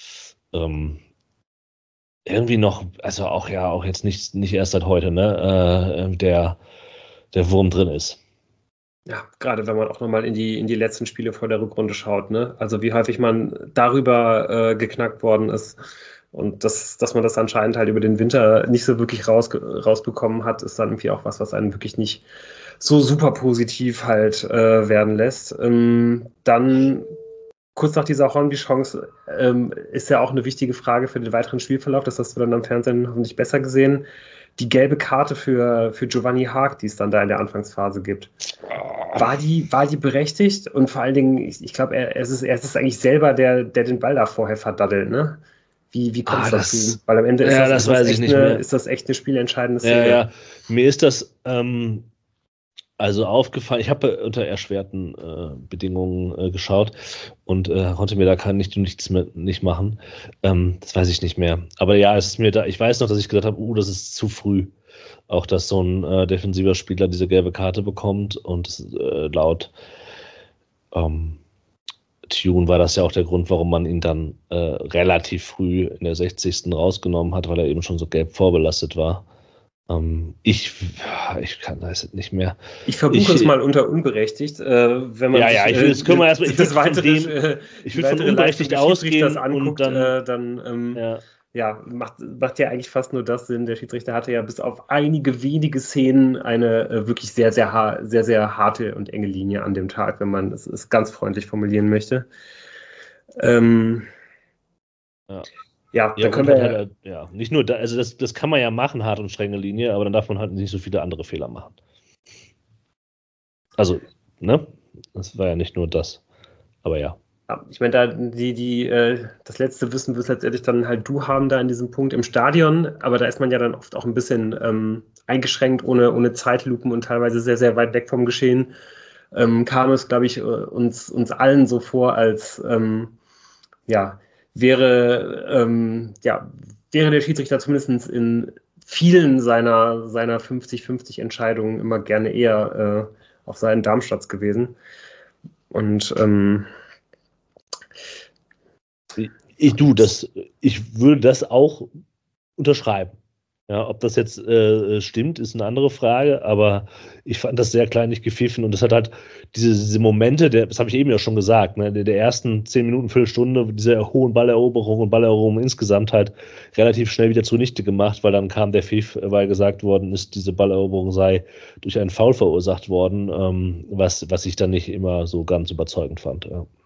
noch, also auch jetzt nicht erst seit heute, ne, der Wurm drin ist. Ja, gerade wenn man auch nochmal in die letzten Spiele vor der Rückrunde schaut, ne? Also wie häufig man darüber geknackt worden ist. Und dass man das anscheinend halt über den Winter nicht so wirklich rausbekommen hat, ist dann irgendwie auch was einen wirklich nicht so super positiv halt werden lässt. Dann kurz nach dieser Hornby-Chance ist ja auch eine wichtige Frage für den weiteren Spielverlauf. Das hast du dann am Fernsehen hoffentlich besser gesehen. Die gelbe Karte für Giovanni Haag, die es dann da in der Anfangsphase gibt. War die berechtigt? Und vor allen Dingen, ich glaube, er ist eigentlich selber, der den Ball da vorher verdaddelt, ne? Wie kommt es dazu? Weil am Ende das weiß ich nicht mehr. Ist das echt eine spielentscheidende Szene. Ja. Mir ist das also aufgefallen, ich habe unter erschwerten Bedingungen geschaut und konnte mir da nichts nicht machen. Das weiß ich nicht mehr. Aber ja, es ist mir da, ich weiß noch, dass ich gedacht habe, das ist zu früh. Auch, dass so ein defensiver Spieler diese gelbe Karte bekommt und laut Tune war das ja auch der Grund, warum man ihn dann relativ früh in der 60. rausgenommen hat, weil er eben schon so gelb vorbelastet war. Ich kann das nicht mehr. Ich verbuche es mal unter unberechtigt, wenn man das können wir erstmal. Ich würde von unberechtigt ausgehen anguckt, dann macht ja eigentlich fast nur das Sinn. Der Schiedsrichter hatte ja bis auf einige wenige Szenen eine wirklich sehr, sehr, sehr, sehr harte und enge Linie an dem Tag, wenn man es ganz freundlich formulieren möchte. Ja, dann können wir nicht nur da, also das kann man ja machen, hart und strenge Linie, aber dann darf man halt nicht so viele andere Fehler machen. Also, ne? Das war ja nicht nur das. Aber ja. Ich meine, da das letzte Wissen wirst letztendlich dann halt du haben da in diesem Punkt im Stadion, aber da ist man ja dann oft auch ein bisschen eingeschränkt, ohne Zeitlupen und teilweise sehr, sehr weit weg vom Geschehen. Kam es, glaube ich, uns allen so vor, als wäre der Schiedsrichter zumindest in vielen seiner 50-50 Entscheidungen immer gerne eher auf seinen Darmstadt gewesen. Und ich würde das auch unterschreiben. Ja, ob das jetzt stimmt, ist eine andere Frage, aber ich fand das sehr kleinlich gepfiffen und das hat halt diese Momente, das habe ich eben ja schon gesagt, ne, der ersten 10 Minuten, Viertelstunde, diese hohen Balleroberung und Balleroberung insgesamt halt relativ schnell wieder zunichte gemacht, weil dann kam der Pfiff, weil gesagt worden ist, diese Balleroberung sei durch einen Foul verursacht worden, was ich dann nicht immer so ganz überzeugend fand.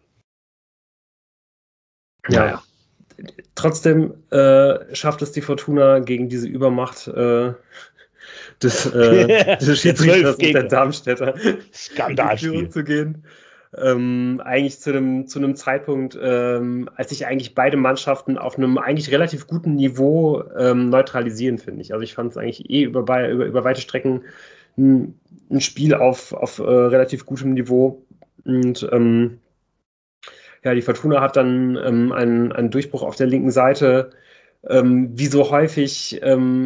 Ja. Trotzdem schafft es die Fortuna gegen diese Übermacht des Schiedsrichters und der Darmstädter Skandalspiel zu gehen. Eigentlich zu einem Zeitpunkt, als sich eigentlich beide Mannschaften auf einem eigentlich relativ guten Niveau neutralisieren, finde ich. Also ich fand es eigentlich über weite Strecken ein Spiel auf relativ gutem Niveau. Und die Fortuna hat dann einen Durchbruch auf der linken Seite. Wie so häufig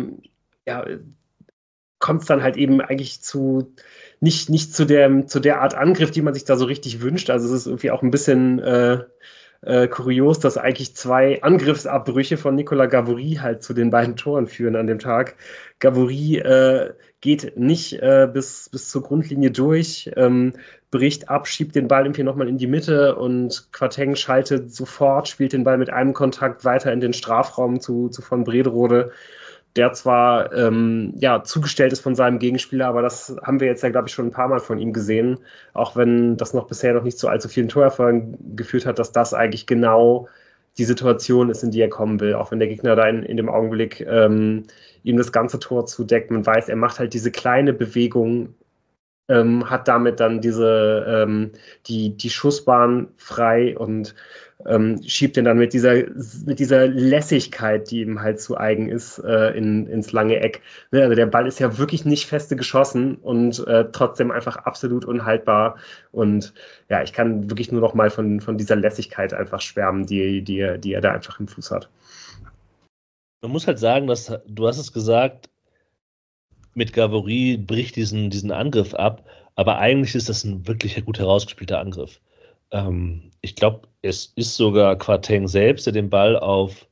kommt es dann halt eben eigentlich nicht zu der Art Angriff, die man sich da so richtig wünscht. Also es ist irgendwie auch ein bisschen kurios, dass eigentlich 2 Angriffsabbrüche von Nicolas Gavory halt zu den beiden Toren führen an dem Tag. Gavory geht nicht bis zur Grundlinie durch, bricht ab, schiebt den Ball irgendwie nochmal in die Mitte und Quateng schaltet sofort, spielt den Ball mit einem Kontakt weiter in den Strafraum zu von Brederode, der zwar zugestellt ist von seinem Gegenspieler, aber das haben wir jetzt ja, glaube ich, schon ein paar Mal von ihm gesehen, auch wenn das bisher noch nicht zu allzu vielen Torerfolgen geführt hat, dass das eigentlich genau die Situation ist, in die er kommen will, auch wenn der Gegner da in dem Augenblick ihm das ganze Tor zudeckt. Man weiß, er macht halt diese kleine Bewegung, hat damit dann die Schussbahn frei und schiebt den dann mit dieser Lässigkeit, die ihm halt zu eigen ist, ins lange Eck. Ne, also der Ball ist ja wirklich nicht feste geschossen und trotzdem einfach absolut unhaltbar. Und ja, ich kann wirklich nur noch mal von dieser Lässigkeit einfach schwärmen, die er da einfach im Fuß hat. Man muss halt sagen, du hast es gesagt, mit Gavory bricht diesen Angriff ab, aber eigentlich ist das ein wirklich gut herausgespielter Angriff. Ich glaube, es ist sogar Quateng selbst, der den Ball auf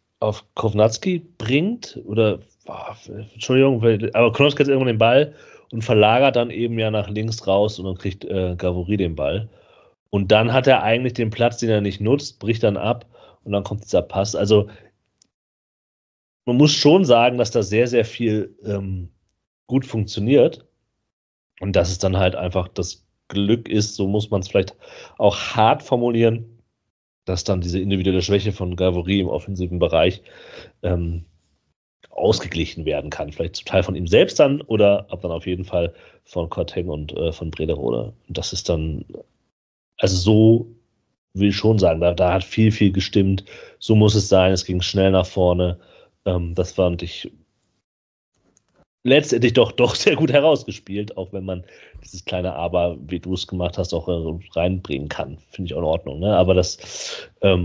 Kovnatski bringt, oder Entschuldigung, aber Kovnatski hat irgendwann den Ball und verlagert dann eben ja nach links raus und dann kriegt Gavory den Ball. Und dann hat er eigentlich den Platz, den er nicht nutzt, bricht dann ab und dann kommt dieser Pass. Also man muss schon sagen, dass da sehr, sehr viel gut funktioniert und dass es dann halt einfach das Glück ist, so muss man es vielleicht auch hart formulieren, dass dann diese individuelle Schwäche von Gavory im offensiven Bereich ausgeglichen werden kann. Vielleicht zum Teil von ihm selbst dann oder aber dann auf jeden Fall von Koteng und von Brederode. Und das ist dann, also so will ich schon sagen, da hat viel, viel gestimmt. So muss es sein. Es ging schnell nach vorne. Das fand ich letztendlich doch sehr gut herausgespielt, auch wenn man dieses kleine Aber, wie du es gemacht hast, auch reinbringen kann. Finde ich auch in Ordnung. Ne? Aber das,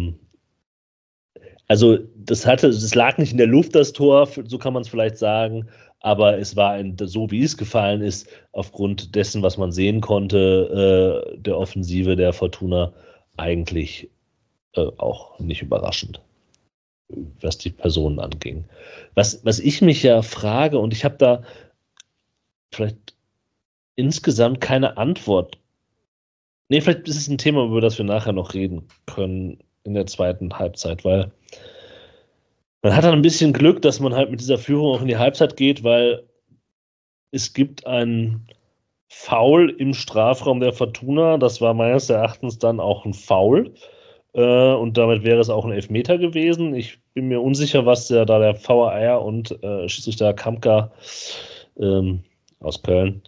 also das lag nicht in der Luft, das Tor, so kann man es vielleicht sagen, aber es war so, wie es gefallen ist, aufgrund dessen, was man sehen konnte, der Offensive der Fortuna eigentlich auch nicht überraschend, was die Personen anging. Was ich mich ja frage, und ich habe da vielleicht insgesamt keine Antwort. Nee, vielleicht ist es ein Thema, über das wir nachher noch reden können in der zweiten Halbzeit, weil man hat dann ein bisschen Glück, dass man halt mit dieser Führung auch in die Halbzeit geht, weil es gibt ein Foul im Strafraum der Fortuna. Das war meines Erachtens dann auch ein Foul. Und damit wäre es auch ein Elfmeter gewesen. Ich bin mir unsicher, was der VAR und Schiedsrichter Kampka aus Köln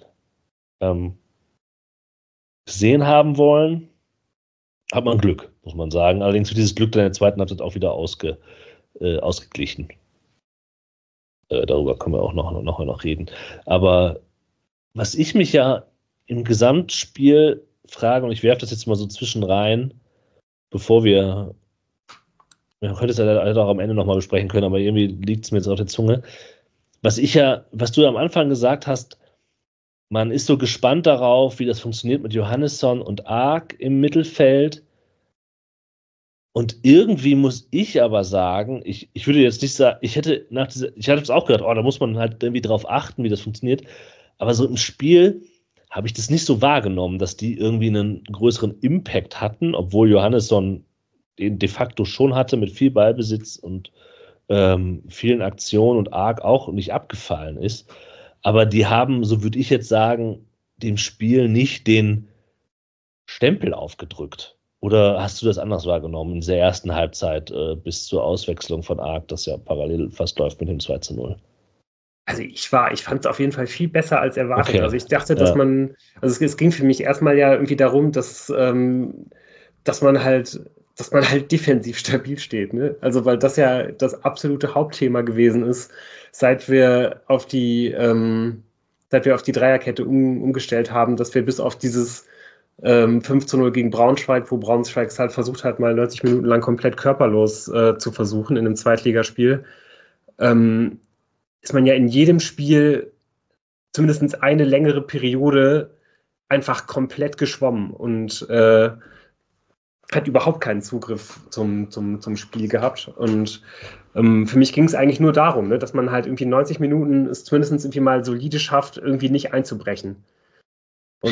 gesehen haben wollen. Hat man Glück, muss man sagen. Allerdings wird dieses Glück dann in der zweiten Halbzeit auch wieder ausgeglichen. Darüber können wir auch noch reden. Aber was ich mich ja im Gesamtspiel frage, und ich werfe das jetzt mal so zwischen rein, bevor wir können es ja auch am Ende nochmal besprechen können, aber irgendwie liegt es mir jetzt auf der Zunge. Was du am Anfang gesagt hast, man ist so gespannt darauf, wie das funktioniert mit Johannesson und Arg im Mittelfeld. Und irgendwie muss ich aber sagen, ich würde jetzt nicht sagen, ich hatte es auch gedacht, da muss man halt irgendwie drauf achten, wie das funktioniert. Aber so im Spiel habe ich das nicht so wahrgenommen, dass die irgendwie einen größeren Impact hatten, obwohl Johannesson den de facto schon hatte mit viel Ballbesitz und vielen Aktionen und Arg auch nicht abgefallen ist. Aber die haben, so würde ich jetzt sagen, dem Spiel nicht den Stempel aufgedrückt. Oder hast du das anders wahrgenommen in dieser ersten Halbzeit bis zur Auswechslung von Arg, das ja parallel fast läuft mit dem 2:0? Also ich fand es auf jeden Fall viel besser als erwartet. Okay. Also ich dachte, dass es ging für mich erstmal ja irgendwie darum, dass man halt defensiv stabil steht, ne? Also weil das ja das absolute Hauptthema gewesen ist, seit wir auf die Dreierkette umgestellt haben, dass wir bis auf dieses 5:0 gegen Braunschweig, wo Braunschweig es halt versucht hat, mal 90 Minuten lang komplett körperlos zu versuchen in einem Zweitligaspiel, ist man ja in jedem Spiel zumindest eine längere Periode einfach komplett geschwommen und hat überhaupt keinen Zugriff zum Spiel gehabt. Und für mich ging es eigentlich nur darum, ne, dass man halt irgendwie 90 Minuten es zumindest irgendwie mal solide schafft, irgendwie nicht einzubrechen. Und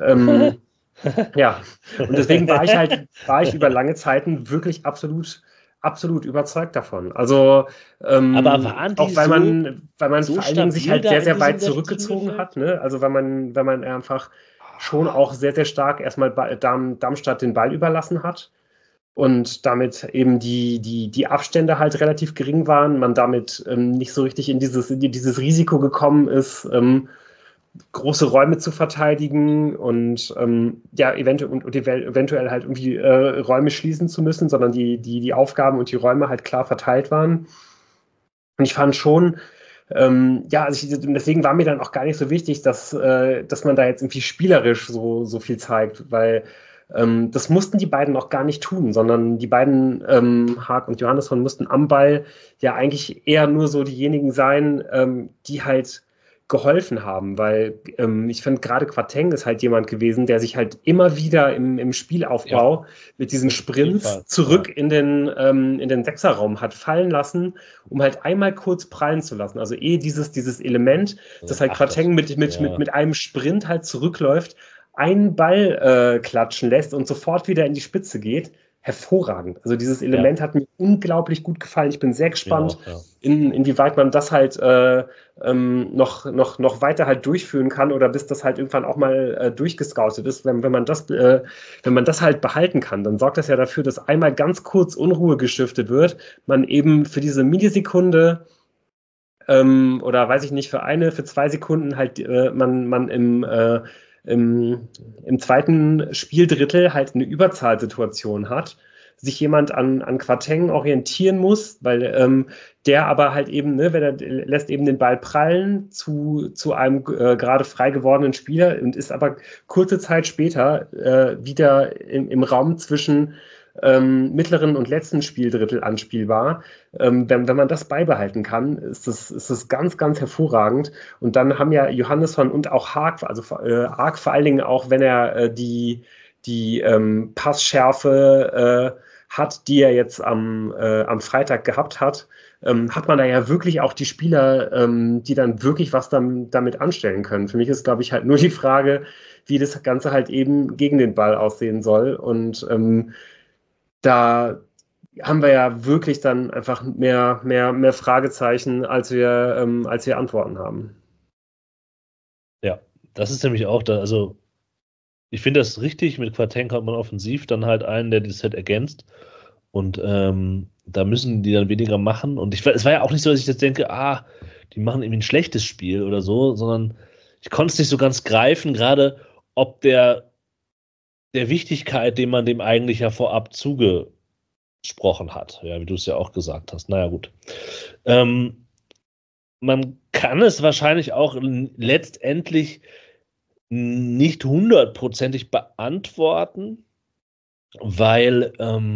ja, und deswegen war ich über lange Zeiten wirklich absolut überzeugt davon. Also aber waren die auch weil man so vor allen Dingen sich halt sehr, sehr weit zurückgezogen hat, ne? Also wenn man einfach schon auch sehr, sehr stark erstmal Darmstadt den Ball überlassen hat und damit eben die Abstände halt relativ gering waren, man damit nicht so richtig in dieses Risiko gekommen ist, große Räume zu verteidigen und eventuell halt irgendwie Räume schließen zu müssen, sondern die Aufgaben und die Räume halt klar verteilt waren. Und ich fand schon, deswegen war mir dann auch gar nicht so wichtig, dass man da jetzt irgendwie spielerisch so viel zeigt, weil das mussten die beiden auch gar nicht tun, sondern die beiden, Haag und Johannesson, mussten am Ball ja eigentlich eher nur so diejenigen sein, die halt geholfen haben, weil ich finde, gerade Quateng ist halt jemand gewesen, der sich halt immer wieder im Spielaufbau mit diesen Sprints zurück in den Sechserraum hat fallen lassen, um halt einmal kurz prallen zu lassen. Also dieses Element, dass halt Quateng mit einem Sprint halt zurückläuft, einen Ball klatschen lässt und sofort wieder in die Spitze geht. Hervorragend. Also dieses Element hat mir unglaublich gut gefallen. Ich bin sehr gespannt, inwieweit man das halt noch weiter halt durchführen kann oder bis das halt irgendwann auch mal durchgescoutet ist. Wenn man das halt behalten kann, dann sorgt das ja dafür, dass einmal ganz kurz Unruhe gestiftet wird, man eben für diese Millisekunde oder weiß ich nicht, für 2 Sekunden halt man im zweiten Spieldrittel halt eine Überzahlsituation hat, sich jemand an Quateng orientieren muss, weil der aber halt eben, ne, lässt eben den Ball prallen zu einem gerade frei gewordenen Spieler und ist aber kurze Zeit später wieder im Raum zwischen mittleren und letzten Spieldrittel anspielbar. Wenn man das beibehalten kann, ist das ganz, ganz hervorragend. Und dann haben ja Johannesson und auch Haag, also Haag vor allen Dingen auch, wenn er die Passschärfe hat, die er jetzt am Freitag gehabt hat, hat man da ja wirklich auch die Spieler, die dann wirklich was damit anstellen können. Für mich ist, glaube ich, halt nur die Frage, wie das Ganze halt eben gegen den Ball aussehen soll. Und da haben wir ja wirklich dann einfach mehr Fragezeichen, als wir Antworten haben. Ja, das ist nämlich auch da, also ich finde das richtig, mit Quateng hat man offensiv dann halt einen, der das Set ergänzt und da müssen die dann weniger machen und es war ja auch nicht so, dass ich jetzt denke, die machen irgendwie ein schlechtes Spiel oder so, sondern ich konnte es nicht so ganz greifen, gerade ob der Wichtigkeit, dem man dem eigentlich ja vorab zugesprochen hat, ja, wie du es ja auch gesagt hast. Naja, gut. Man kann es wahrscheinlich auch letztendlich nicht 100%ig beantworten, weil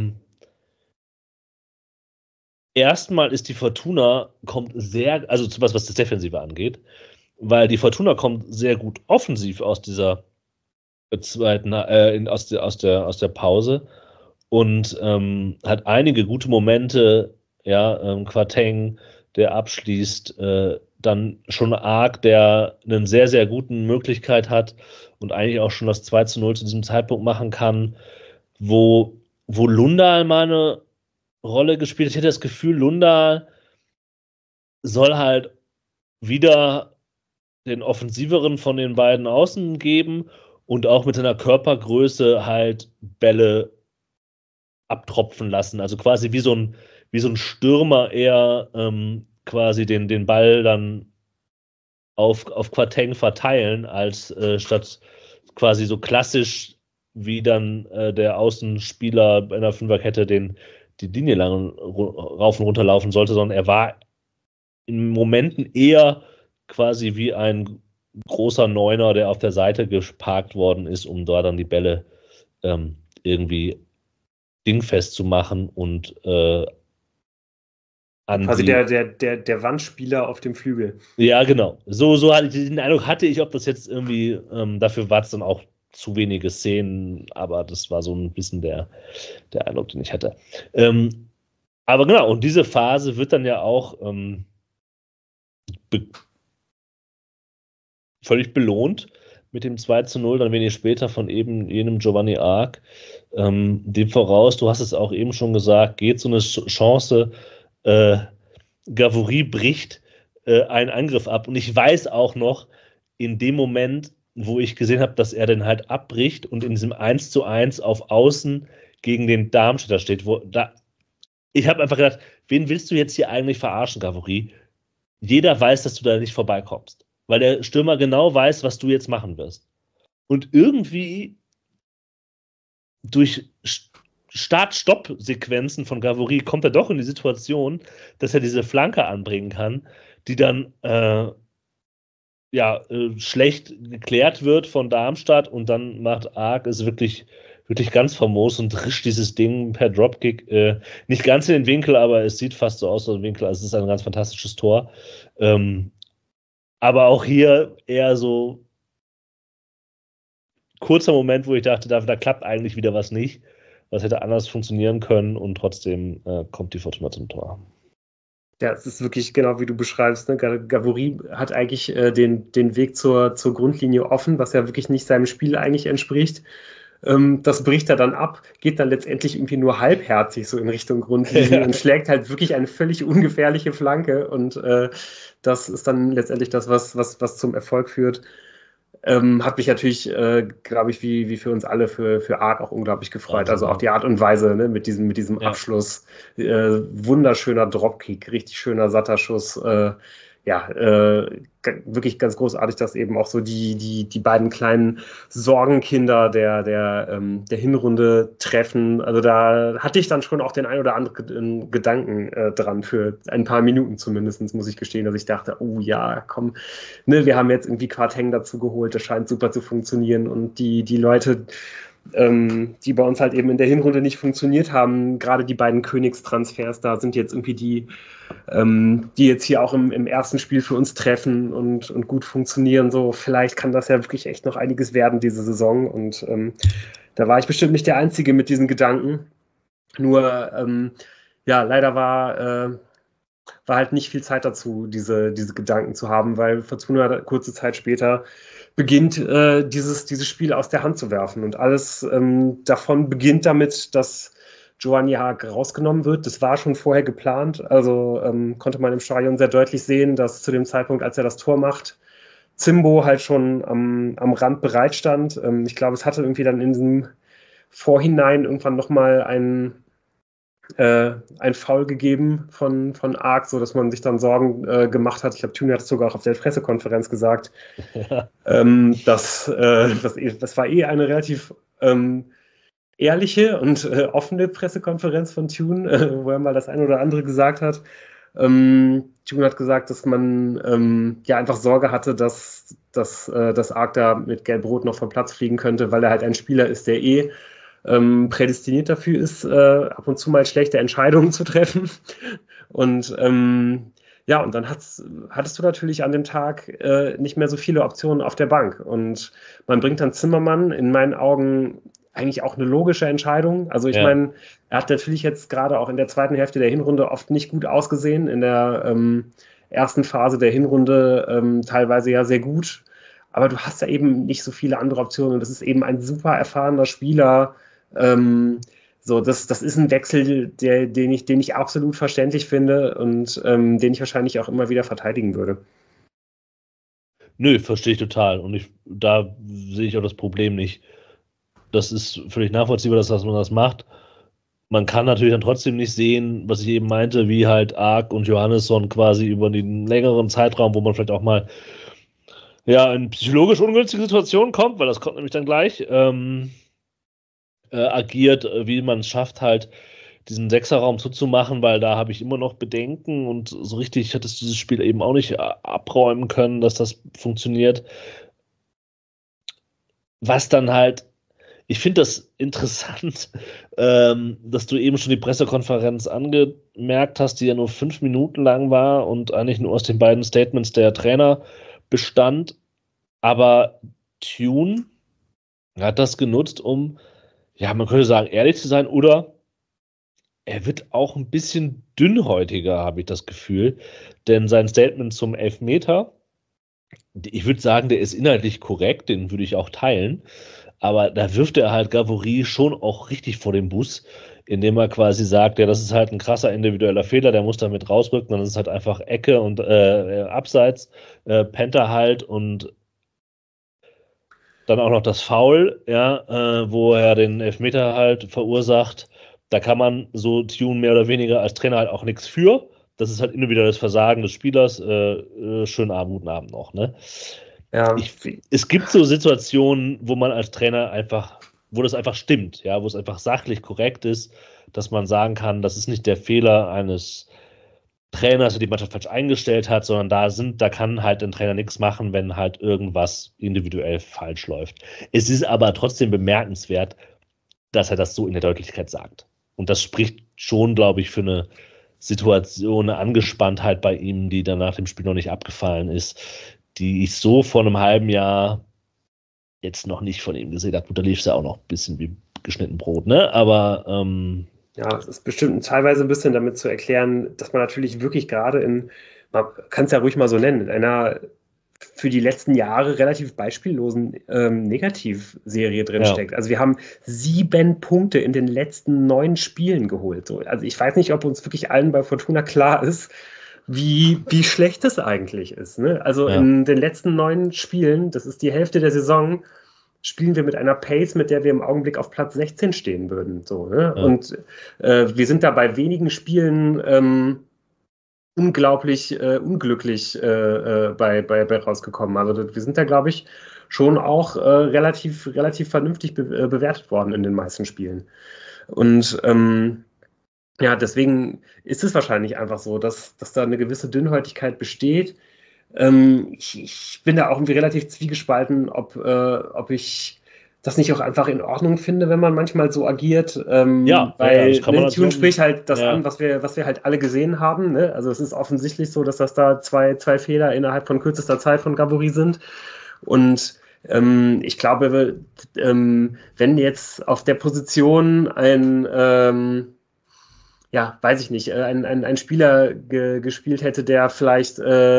erstmal ist die Fortuna kommt sehr, also was das Defensive angeht, weil die Fortuna kommt sehr gut offensiv aus dieser zweiten, aus der Pause und hat einige gute Momente, ja, Quateng, der abschließt, dann schon Arg, der eine sehr, sehr gute Möglichkeit hat und eigentlich auch schon das 2:0 zu diesem Zeitpunkt machen kann, wo Lundahl mal eine Rolle gespielt hat. Ich hätte das Gefühl, Lundahl soll halt wieder den offensiveren von den beiden Außen geben und auch mit seiner Körpergröße halt Bälle abtropfen lassen. Also quasi wie so ein Stürmer eher quasi den Ball dann auf Quateng verteilen, als statt quasi so klassisch wie dann der Außenspieler bei einer Fünferkette die Linie lang rauf und runter laufen sollte, sondern er war in Momenten eher quasi wie ein großer Neuner, der auf der Seite geparkt worden ist, um da dann die Bälle irgendwie dingfest zu machen und quasi der Wandspieler auf dem Flügel. Ja, genau. So hatte ich den Eindruck, ob das jetzt irgendwie, dafür war es dann auch zu wenige Szenen, aber das war so ein bisschen der Eindruck, den ich hatte. Aber genau, und diese Phase wird dann ja auch völlig belohnt mit dem 2:0, dann wenig später von eben jenem Giovanni Arg. Dem voraus, du hast es auch eben schon gesagt, geht so eine Chance, Gavory bricht einen Angriff ab. Und ich weiß auch noch, in dem Moment, wo ich gesehen habe, dass er den halt abbricht und in diesem 1:1 auf Außen gegen den Darmstädter steht, ich habe einfach gedacht, wen willst du jetzt hier eigentlich verarschen, Gavory? Jeder weiß, dass du da nicht vorbeikommst, weil der Stürmer genau weiß, was du jetzt machen wirst. Und irgendwie durch Start-Stopp-Sequenzen von Gavory kommt er doch in die Situation, dass er diese Flanke anbringen kann, die dann schlecht geklärt wird von Darmstadt und dann macht Arg es wirklich ganz famos und rischt dieses Ding per Dropkick nicht ganz in den Winkel, aber es sieht fast so aus wie ein Winkel. Also es ist ein ganz fantastisches Tor. Aber auch hier eher so kurzer Moment, wo ich dachte, da klappt eigentlich wieder was nicht. Das hätte anders funktionieren können und trotzdem kommt die Fortuna zum Tor. Ja, es ist wirklich genau wie du beschreibst. Ne? Gavory hat eigentlich den Weg zur Grundlinie offen, was ja wirklich nicht seinem Spiel eigentlich entspricht. Das bricht er dann ab, geht dann letztendlich irgendwie nur halbherzig so in Richtung Grundlinie und schlägt halt wirklich eine völlig ungefährliche Flanke. Und das ist dann letztendlich das, was zum Erfolg führt. Hat mich natürlich, glaube ich, wie für uns alle, für Arc auch unglaublich gefreut. Also auch die Art und Weise, ne, mit diesem Abschluss. Wunderschöner Dropkick, richtig schöner satter Schuss. Wirklich ganz großartig, dass eben auch so die beiden kleinen Sorgenkinder der Hinrunde treffen. Also da hatte ich dann schon auch den ein oder anderen Gedanken dran, für ein paar Minuten zumindest, muss ich gestehen, dass ich dachte, oh ja, komm, ne, wir haben jetzt irgendwie Quarteng dazu geholt, das scheint super zu funktionieren und die Leute, die bei uns halt eben in der Hinrunde nicht funktioniert haben, gerade die beiden Königstransfers, da sind jetzt irgendwie die jetzt hier auch im ersten Spiel für uns treffen und gut funktionieren. So, vielleicht kann das ja wirklich echt noch einiges werden diese Saison. Und da war ich bestimmt nicht der Einzige mit diesen Gedanken. Nur, leider war halt nicht viel Zeit dazu, diese Gedanken zu haben, weil Fortuna kurze Zeit später beginnt, dieses Spiel aus der Hand zu werfen. Und alles davon beginnt damit, dass Giovanni Haag rausgenommen wird. Das war schon vorher geplant. Also konnte man im Stadion sehr deutlich sehen, dass zu dem Zeitpunkt, als er das Tor macht, Zimbo halt schon am Rand bereit stand. Ich glaube, es hatte irgendwie dann in diesem Vorhinein irgendwann nochmal ein Foul gegeben von Arc, so dass man sich dann Sorgen gemacht hat. Ich glaube, Thune hat es sogar auch auf der Pressekonferenz gesagt. Ja. Das war eine relativ ehrliche und offene Pressekonferenz von Thune, wo er mal das eine oder andere gesagt hat. Thune hat gesagt, dass man einfach Sorge hatte, dass Arc da mit Gelb-Rot noch vom Platz fliegen könnte, weil er halt ein Spieler ist, der prädestiniert dafür ist, ab und zu mal schlechte Entscheidungen zu treffen. Und und dann hattest du natürlich an dem Tag nicht mehr so viele Optionen auf der Bank. Und man bringt dann Zimmermann, in meinen Augen eigentlich auch eine logische Entscheidung. Also ich meine, er hat natürlich jetzt gerade auch in der zweiten Hälfte der Hinrunde oft nicht gut ausgesehen. In der ersten Phase der Hinrunde teilweise ja sehr gut. Aber du hast ja eben nicht so viele andere Optionen. Und das ist eben ein super erfahrener Spieler. Das ist ein Wechsel, den ich absolut verständlich finde und den ich wahrscheinlich auch immer wieder verteidigen würde. Nö, verstehe ich total. Und da sehe ich auch das Problem nicht. Das ist völlig nachvollziehbar, dass man das macht. Man kann natürlich dann trotzdem nicht sehen, was ich eben meinte, wie halt Arc und Johannesson quasi über den längeren Zeitraum, wo man vielleicht auch mal in psychologisch ungünstige Situationen kommt, weil das kommt nämlich dann gleich, agiert, wie man es schafft, halt diesen Sechserraum zuzumachen, weil da habe ich immer noch Bedenken und so richtig hat es dieses Spiel eben auch nicht abräumen können, dass das funktioniert. Was dann halt, ich finde das interessant, dass du eben schon die Pressekonferenz angemerkt hast, die ja nur 5 Minuten lang war und eigentlich nur aus den beiden Statements der Trainer bestand, aber Thune hat das genutzt, um, man könnte sagen, ehrlich zu sein, oder er wird auch ein bisschen dünnhäutiger, habe ich das Gefühl, denn sein Statement zum Elfmeter, ich würde sagen, der ist inhaltlich korrekt, den würde ich auch teilen, aber da wirft er halt Gavory schon auch richtig vor den Bus, indem er quasi sagt, ja, das ist halt ein krasser individueller Fehler, der muss damit rausrücken, dann ist es halt einfach Ecke und Abseits, pennt er halt und dann auch noch das Foul, wo er den Elfmeter halt verursacht. Da kann man so Thune mehr oder weniger als Trainer halt auch nichts für. Das ist halt individuelles Versagen des Spielers. Schönen Abend, guten Abend noch, ne? Ja. Es gibt so Situationen, wo man als Trainer wo das einfach stimmt, wo es einfach sachlich korrekt ist, dass man sagen kann, das ist nicht der Fehler eines Trainers, der die Mannschaft falsch eingestellt hat, sondern da kann halt ein Trainer nichts machen, wenn halt irgendwas individuell falsch läuft. Es ist aber trotzdem bemerkenswert, dass er das so in der Deutlichkeit sagt. Und das spricht schon, glaube ich, für eine Situation, eine Angespanntheit bei ihm, die dann nach dem Spiel noch nicht abgefallen ist, die ich so vor einem halben Jahr jetzt noch nicht von ihm gesehen habe. Gut, da lief es ja auch noch ein bisschen wie geschnitten Brot, ne? Aber ja, es ist bestimmt teilweise ein bisschen damit zu erklären, dass man natürlich wirklich gerade man kann es ja ruhig mal so nennen, in einer für die letzten Jahre relativ beispiellosen Negativserie drinsteckt. Also wir haben 7 Punkte in den letzten 9 Spielen geholt. So, also ich weiß nicht, ob uns wirklich allen bei Fortuna klar ist, wie schlecht das eigentlich ist. Ne? Also in den letzten 9 Spielen, das ist die Hälfte der Saison, spielen wir mit einer Pace, mit der wir im Augenblick auf Platz 16 stehen würden. So, ne? Ja. Und wir sind da bei wenigen Spielen unglaublich unglücklich bei rausgekommen. Also wir sind da, glaube ich, schon auch relativ vernünftig bewertet worden in den meisten Spielen. Und ja, deswegen ist es wahrscheinlich einfach so, dass da eine gewisse Dünnhäutigkeit besteht. Ich bin da auch irgendwie relativ zwiegespalten, ob ich das nicht auch einfach in Ordnung finde, wenn man manchmal so agiert. Weil Tune spricht halt das an, was wir halt alle gesehen haben. Ne? Also es ist offensichtlich so, dass das da zwei Fehler innerhalb von kürzester Zeit von Gaboury sind. Und ich glaube, wenn jetzt auf der Position weiß ich nicht, ein Spieler gespielt hätte, der vielleicht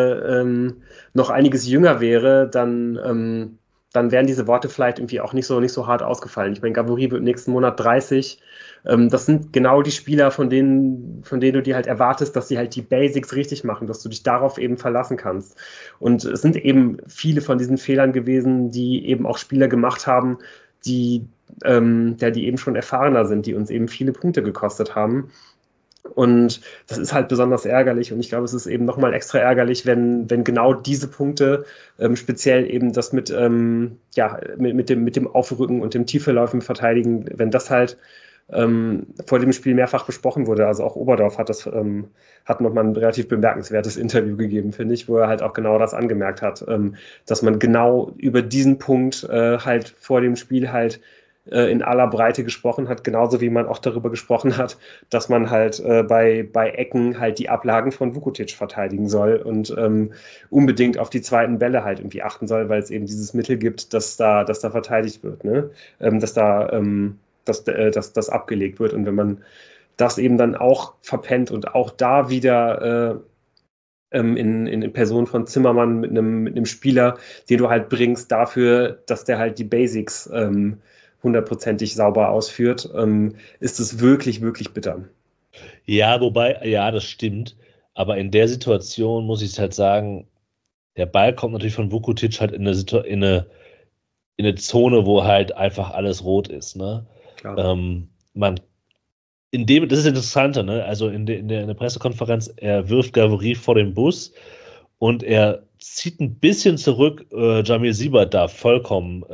noch einiges jünger wäre, dann wären diese Worte vielleicht irgendwie auch nicht so hart ausgefallen. Ich meine, Gaboury wird nächsten Monat 30. Das sind genau die Spieler, von denen du dir halt erwartest, dass sie halt die Basics richtig machen, dass du dich darauf eben verlassen kannst. Und es sind eben viele von diesen Fehlern gewesen, die eben auch Spieler gemacht haben, die eben schon erfahrener sind, die uns eben viele Punkte gekostet haben. Und das ist halt besonders ärgerlich und ich glaube, es ist eben nochmal extra ärgerlich, wenn genau diese Punkte, speziell eben das mit dem Aufrücken und dem Tieferlaufen verteidigen, wenn das halt vor dem Spiel mehrfach besprochen wurde. Also auch Oberdorf hat nochmal ein relativ bemerkenswertes Interview gegeben, finde ich, wo er halt auch genau das angemerkt hat, dass man genau über diesen Punkt halt vor dem Spiel halt in aller Breite gesprochen hat, genauso wie man auch darüber gesprochen hat, dass man halt bei Ecken halt die Ablagen von Vukotic verteidigen soll und unbedingt auf die zweiten Bälle halt irgendwie achten soll, weil es eben dieses Mittel gibt, dass da verteidigt wird, ne? Dass das abgelegt wird. Und wenn man das eben dann auch verpennt und auch da wieder in Person von Zimmermann mit einem Spieler, den du halt bringst dafür, dass der halt die Basics hundertprozentig sauber ausführt, ist es wirklich, wirklich bitter. Ja, wobei, ja, das stimmt. Aber in der Situation muss ich halt sagen, der Ball kommt natürlich von Vukotic halt in eine Zone, wo halt einfach alles rot ist. Ne? Klar. Das ist das Interessante, ne? Also in der Pressekonferenz, er wirft Gaboury vor den Bus und er zieht ein bisschen zurück, Jamil Siebert da vollkommen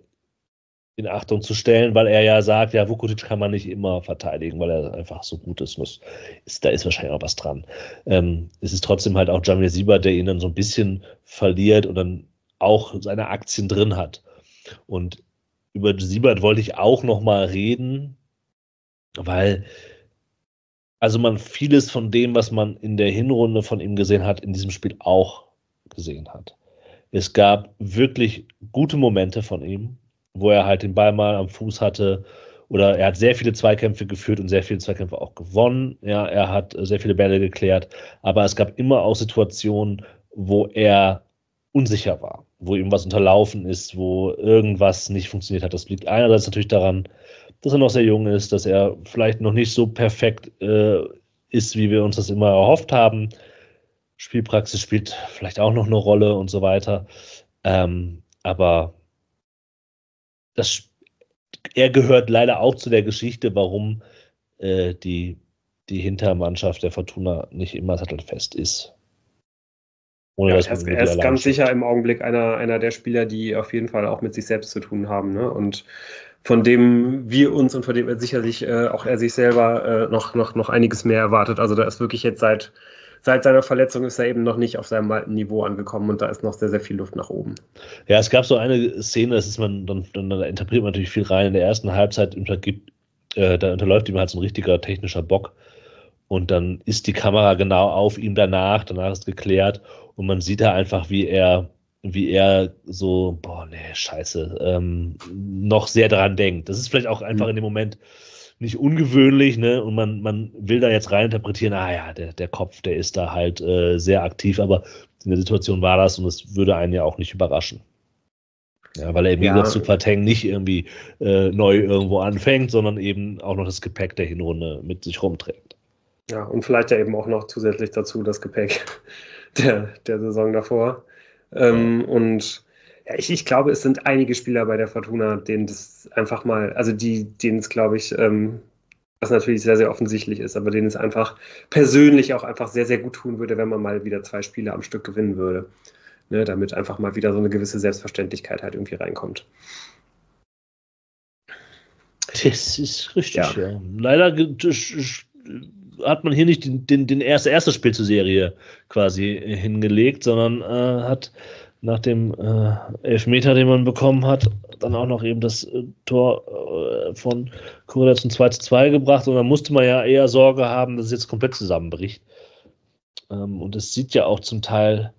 in Achtung zu stellen, weil er ja sagt, ja, Vukotic kann man nicht immer verteidigen, weil er einfach so gut ist. Da ist wahrscheinlich auch was dran. Es ist trotzdem halt auch Jamil Siebert, der ihn dann so ein bisschen verliert und dann auch seine Aktien drin hat. Und über Siebert wollte ich auch noch mal reden, weil also man vieles von dem, was man in der Hinrunde von ihm gesehen hat, in diesem Spiel auch gesehen hat. Es gab wirklich gute Momente von ihm, wo er halt den Ball mal am Fuß hatte oder er hat sehr viele Zweikämpfe geführt und sehr viele Zweikämpfe auch gewonnen. Ja, er hat sehr viele Bälle geklärt, aber es gab immer auch Situationen, wo er unsicher war, wo ihm was unterlaufen ist, wo irgendwas nicht funktioniert hat. Das liegt einerseits natürlich daran, dass er noch sehr jung ist, dass er vielleicht noch nicht so perfekt ist, wie wir uns das immer erhofft haben. Spielpraxis spielt vielleicht auch noch eine Rolle und so weiter. Aber er gehört leider auch zu der Geschichte, warum die Hintermannschaft der Fortuna nicht immer sattelfest ist. Er ist ganz sicher im Augenblick einer der Spieler, die auf jeden Fall auch mit sich selbst zu tun haben. Ne? Und von dem wir uns und von dem er sicherlich auch er sich selber noch einiges mehr erwartet. Also da ist wirklich jetzt seit seiner Verletzung ist er eben noch nicht auf seinem alten Niveau angekommen und da ist noch sehr, sehr viel Luft nach oben. Ja, es gab so eine Szene, das ist dann interpretiert man natürlich viel rein. In der ersten Halbzeit da unterläuft ihm halt so ein richtiger technischer Bock und dann ist die Kamera genau auf ihm danach ist geklärt und man sieht da einfach, wie er wie er so, scheiße, noch sehr daran denkt. Das ist vielleicht auch einfach in dem Moment nicht ungewöhnlich, ne? Und man will da jetzt reininterpretieren, der Kopf, der ist da halt sehr aktiv, aber in der Situation war das und es würde einen ja auch nicht überraschen. Ja, weil er im Gegensatz zu Quateng nicht irgendwie neu irgendwo anfängt, sondern eben auch noch das Gepäck der Hinrunde mit sich rumträgt. Ja, und vielleicht ja eben auch noch zusätzlich dazu das Gepäck der Saison davor. Und ja, ich glaube, es sind einige Spieler bei der Fortuna, denen das einfach mal, also denen es, glaube ich, was natürlich sehr, sehr offensichtlich ist, aber denen es einfach persönlich auch einfach sehr, sehr gut tun würde, wenn man mal wieder 2 Spiele am Stück gewinnen würde. Ne, damit einfach mal wieder so eine gewisse Selbstverständlichkeit halt irgendwie reinkommt. Das ist richtig, ja. Leider hat man hier nicht den erste Spiel zur Serie quasi hingelegt, sondern hat nach dem Elfmeter, den man bekommen hat, dann auch noch eben das Tor von Kurela zum 2:2 gebracht und dann musste man ja eher Sorge haben, dass es jetzt komplett zusammenbricht. Und es sieht ja auch zum Teil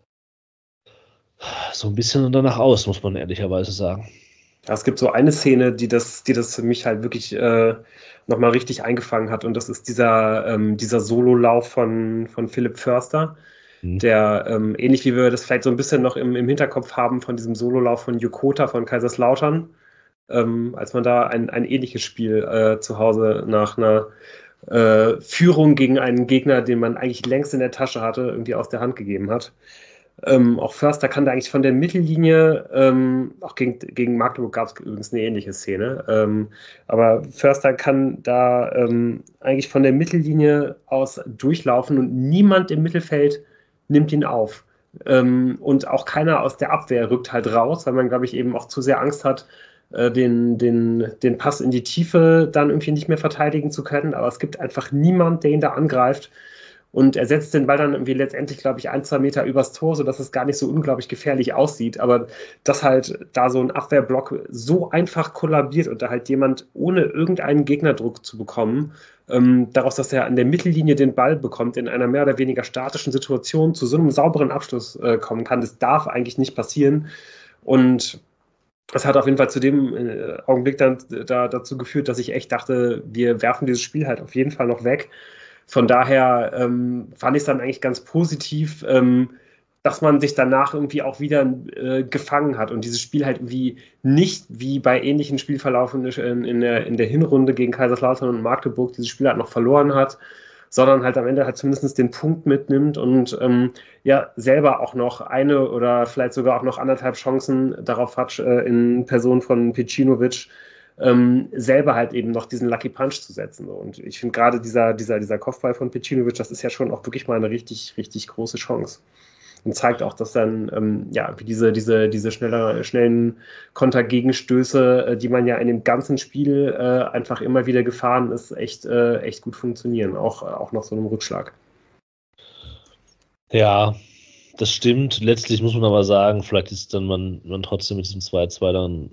so ein bisschen danach aus, muss man ehrlicherweise sagen. Ja, es gibt so eine Szene, die das für mich halt wirklich nochmal richtig eingefangen hat und das ist dieser Sololauf von Philipp Förster, der ähnlich wie wir das vielleicht so ein bisschen noch im Hinterkopf haben von diesem Sololauf von Jokota von Kaiserslautern, als man da ein ähnliches Spiel zu Hause nach einer Führung gegen einen Gegner, den man eigentlich längst in der Tasche hatte, irgendwie aus der Hand gegeben hat. Auch Förster kann da eigentlich von der Mittellinie, auch gegen Magdeburg gab es übrigens eine ähnliche Szene, aber Förster kann da eigentlich von der Mittellinie aus durchlaufen und niemand im Mittelfeld nimmt ihn auf. Und auch keiner aus der Abwehr rückt halt raus, weil man, glaube ich, eben auch zu sehr Angst hat, den Pass in die Tiefe dann irgendwie nicht mehr verteidigen zu können. Aber es gibt einfach niemand, der ihn da angreift. Und er setzt den Ball dann irgendwie letztendlich, glaube ich, 1, 2 Meter übers Tor, sodass es gar nicht so unglaublich gefährlich aussieht. Aber dass halt da so ein Abwehrblock so einfach kollabiert und da halt jemand ohne irgendeinen Gegnerdruck zu bekommen, daraus, dass er an der Mittellinie den Ball bekommt, in einer mehr oder weniger statischen Situation zu so einem sauberen Abschluss kommen kann, das darf eigentlich nicht passieren. Und das hat auf jeden Fall zu dem Augenblick dann dazu geführt, dass ich echt dachte, wir werfen dieses Spiel halt auf jeden Fall noch weg. Von daher fand ich es dann eigentlich ganz positiv, dass man sich danach irgendwie auch wieder gefangen hat und dieses Spiel halt irgendwie nicht wie bei ähnlichen Spielverlaufen in der Hinrunde gegen Kaiserslautern und Magdeburg dieses Spiel halt noch verloren hat, sondern halt am Ende halt zumindest den Punkt mitnimmt und selber auch noch eine oder vielleicht sogar auch noch 1,5 Chancen darauf hat, in Person von Pecinovic selber halt eben noch diesen Lucky Punch zu setzen. Und ich finde gerade dieser Kopfball von Pecinovic, das ist ja schon auch wirklich mal eine richtig, richtig große Chance. Und zeigt auch, dass dann wie diese schnellen Kontergegenstöße, die man ja in dem ganzen Spiel einfach immer wieder gefahren ist, echt gut funktionieren, auch nach so einem Rückschlag. Ja, das stimmt. Letztlich muss man aber sagen, vielleicht ist dann man trotzdem mit diesem 2:2 dann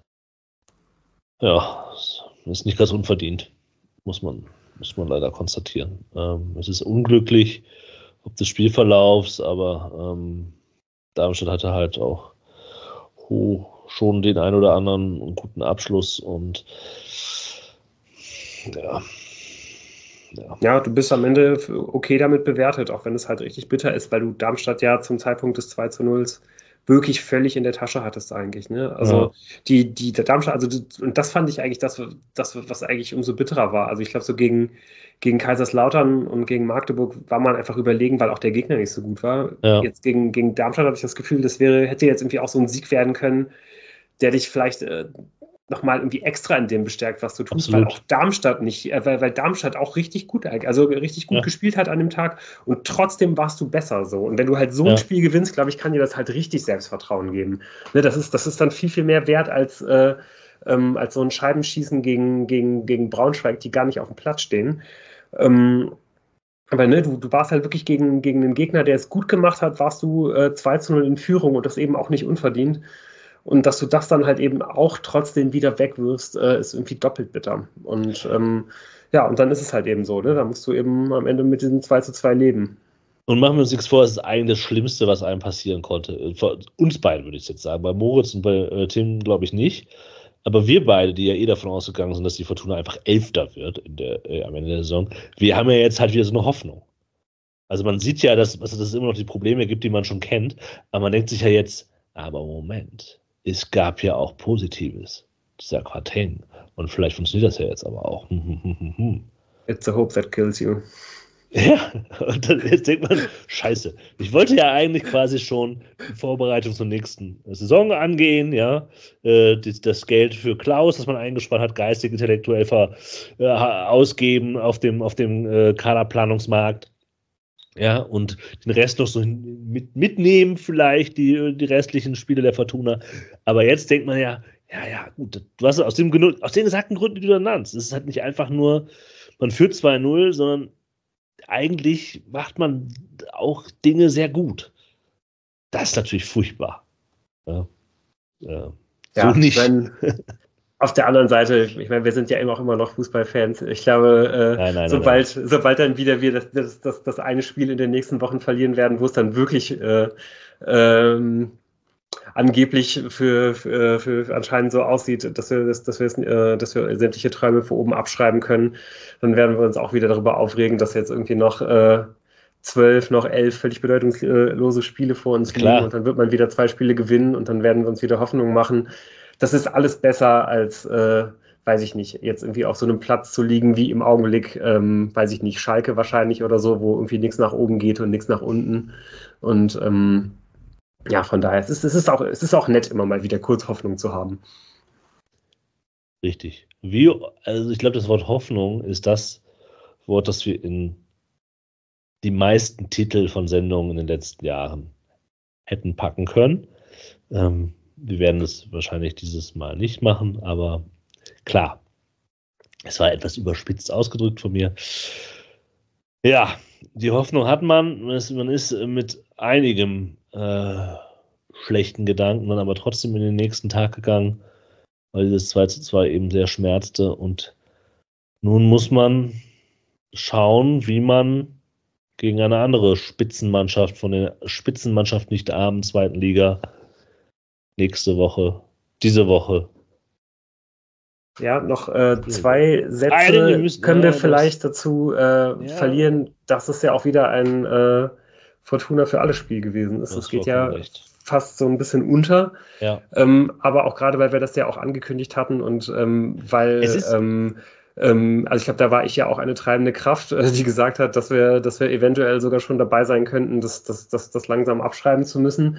ist nicht ganz unverdient, muss man leider konstatieren. Es ist unglücklich, ob des Spielverlaufs, aber Darmstadt hatte halt auch schon den ein oder anderen guten Abschluss und ja, du bist am Ende okay damit bewertet, auch wenn es halt richtig bitter ist, weil du Darmstadt ja zum Zeitpunkt des 2:0 wirklich völlig in der Tasche hattest eigentlich, ne? Also die Darmstadt, und das fand ich eigentlich das, was eigentlich umso bitterer war. Also ich glaube, so gegen Kaiserslautern und gegen Magdeburg war man einfach überlegen, weil auch der Gegner nicht so gut war. Ja. Jetzt gegen Darmstadt habe ich das Gefühl, hätte jetzt irgendwie auch so ein Sieg werden können, der dich vielleicht nochmal irgendwie extra in dem bestärkt, was du tust, Absolut. weil auch Darmstadt nicht, weil Darmstadt auch richtig gut gespielt hat an dem Tag und trotzdem warst du besser so. Und wenn du halt so ein Spiel gewinnst, glaube ich, kann dir das halt richtig Selbstvertrauen geben. Ne, das ist dann viel, viel mehr wert als so ein Scheibenschießen gegen Braunschweig, die gar nicht auf dem Platz stehen. Aber ne, du warst halt wirklich gegen einen Gegner, der es gut gemacht hat, warst du 2:0 in Führung und das eben auch nicht unverdient. Und dass du das dann halt eben auch trotzdem wieder wegwirfst, ist irgendwie doppelt bitter. Und und dann ist es halt eben so, ne? Da musst du eben am Ende mit diesem 2:2 leben. Und machen wir uns nichts vor, es ist eigentlich das Schlimmste, was einem passieren konnte. Für uns beiden würde ich jetzt sagen. Bei Moritz und bei Tim glaube ich nicht. Aber wir beide, die ja eh davon ausgegangen sind, dass die Fortuna einfach Elfter wird am Ende der Saison, wir haben ja jetzt halt wieder so eine Hoffnung. Also man sieht ja, dass es immer noch die Probleme gibt, die man schon kennt. Aber man denkt sich ja jetzt, aber Moment, es gab ja auch Positives. Dieser Quarteng. Und vielleicht funktioniert das ja jetzt aber auch. It's the hope that kills you. Ja, und dann jetzt denkt man, scheiße, ich wollte ja eigentlich quasi schon die Vorbereitung zur nächsten Saison angehen, ja, das Geld für Klaus, das man eingespart hat, geistig, intellektuell ausgeben auf dem Kaderplanungsmarkt, ja, und den Rest noch so mitnehmen vielleicht, die restlichen Spiele der Fortuna, aber jetzt denkt man ja, gut, du hast aus den gesagten Gründen, die du dann nannst, es ist halt nicht einfach nur, man führt 2-0, sondern eigentlich macht man auch Dinge sehr gut. Das ist natürlich furchtbar. Ja, so nicht. Auf der anderen Seite, ich meine, wir sind ja auch immer noch Fußballfans. Ich glaube, sobald dann wieder wir das eine Spiel in den nächsten Wochen verlieren werden, wo es dann wirklich angeblich für anscheinend so aussieht, dass wir sämtliche Träume für oben abschreiben können, dann werden wir uns auch wieder darüber aufregen, dass jetzt irgendwie noch 12, noch 11 völlig bedeutungslose Spiele vor uns liegen und dann wird man wieder 2 Spiele gewinnen und dann werden wir uns wieder Hoffnung machen. Das ist alles besser als, weiß ich nicht, jetzt irgendwie auf so einem Platz zu liegen wie im Augenblick, weiß ich nicht, Schalke wahrscheinlich oder so, wo irgendwie nichts nach oben geht und nichts nach unten und ja, von daher, es ist auch nett, immer mal wieder kurz Hoffnung zu haben. Richtig. Also ich glaube, das Wort Hoffnung ist das Wort, das wir in die meisten Titel von Sendungen in den letzten Jahren hätten packen können. Wir werden es wahrscheinlich dieses Mal nicht machen, aber klar, es war etwas überspitzt ausgedrückt von mir. Ja, die Hoffnung hat man. Man ist mit einigem schlechten Gedanken dann aber trotzdem in den nächsten Tag gegangen, weil dieses 2:2 eben sehr schmerzte. Und nun muss man schauen, wie man gegen eine andere Spitzenmannschaft von der Spitzenmannschaft nicht der armen zweiten Liga diese Woche. Ja, noch 2 Sätze können wir vielleicht dazu verlieren. Das ist ja auch wieder ein Fortuna für alle Spiel gewesen ist. Das geht ja fast so ein bisschen unter. Ja. Aber auch gerade, weil wir das ja auch angekündigt hatten und weil also ich glaube, da war ich ja auch eine treibende Kraft, die gesagt hat, dass wir eventuell sogar schon dabei sein könnten, das langsam abschreiben zu müssen.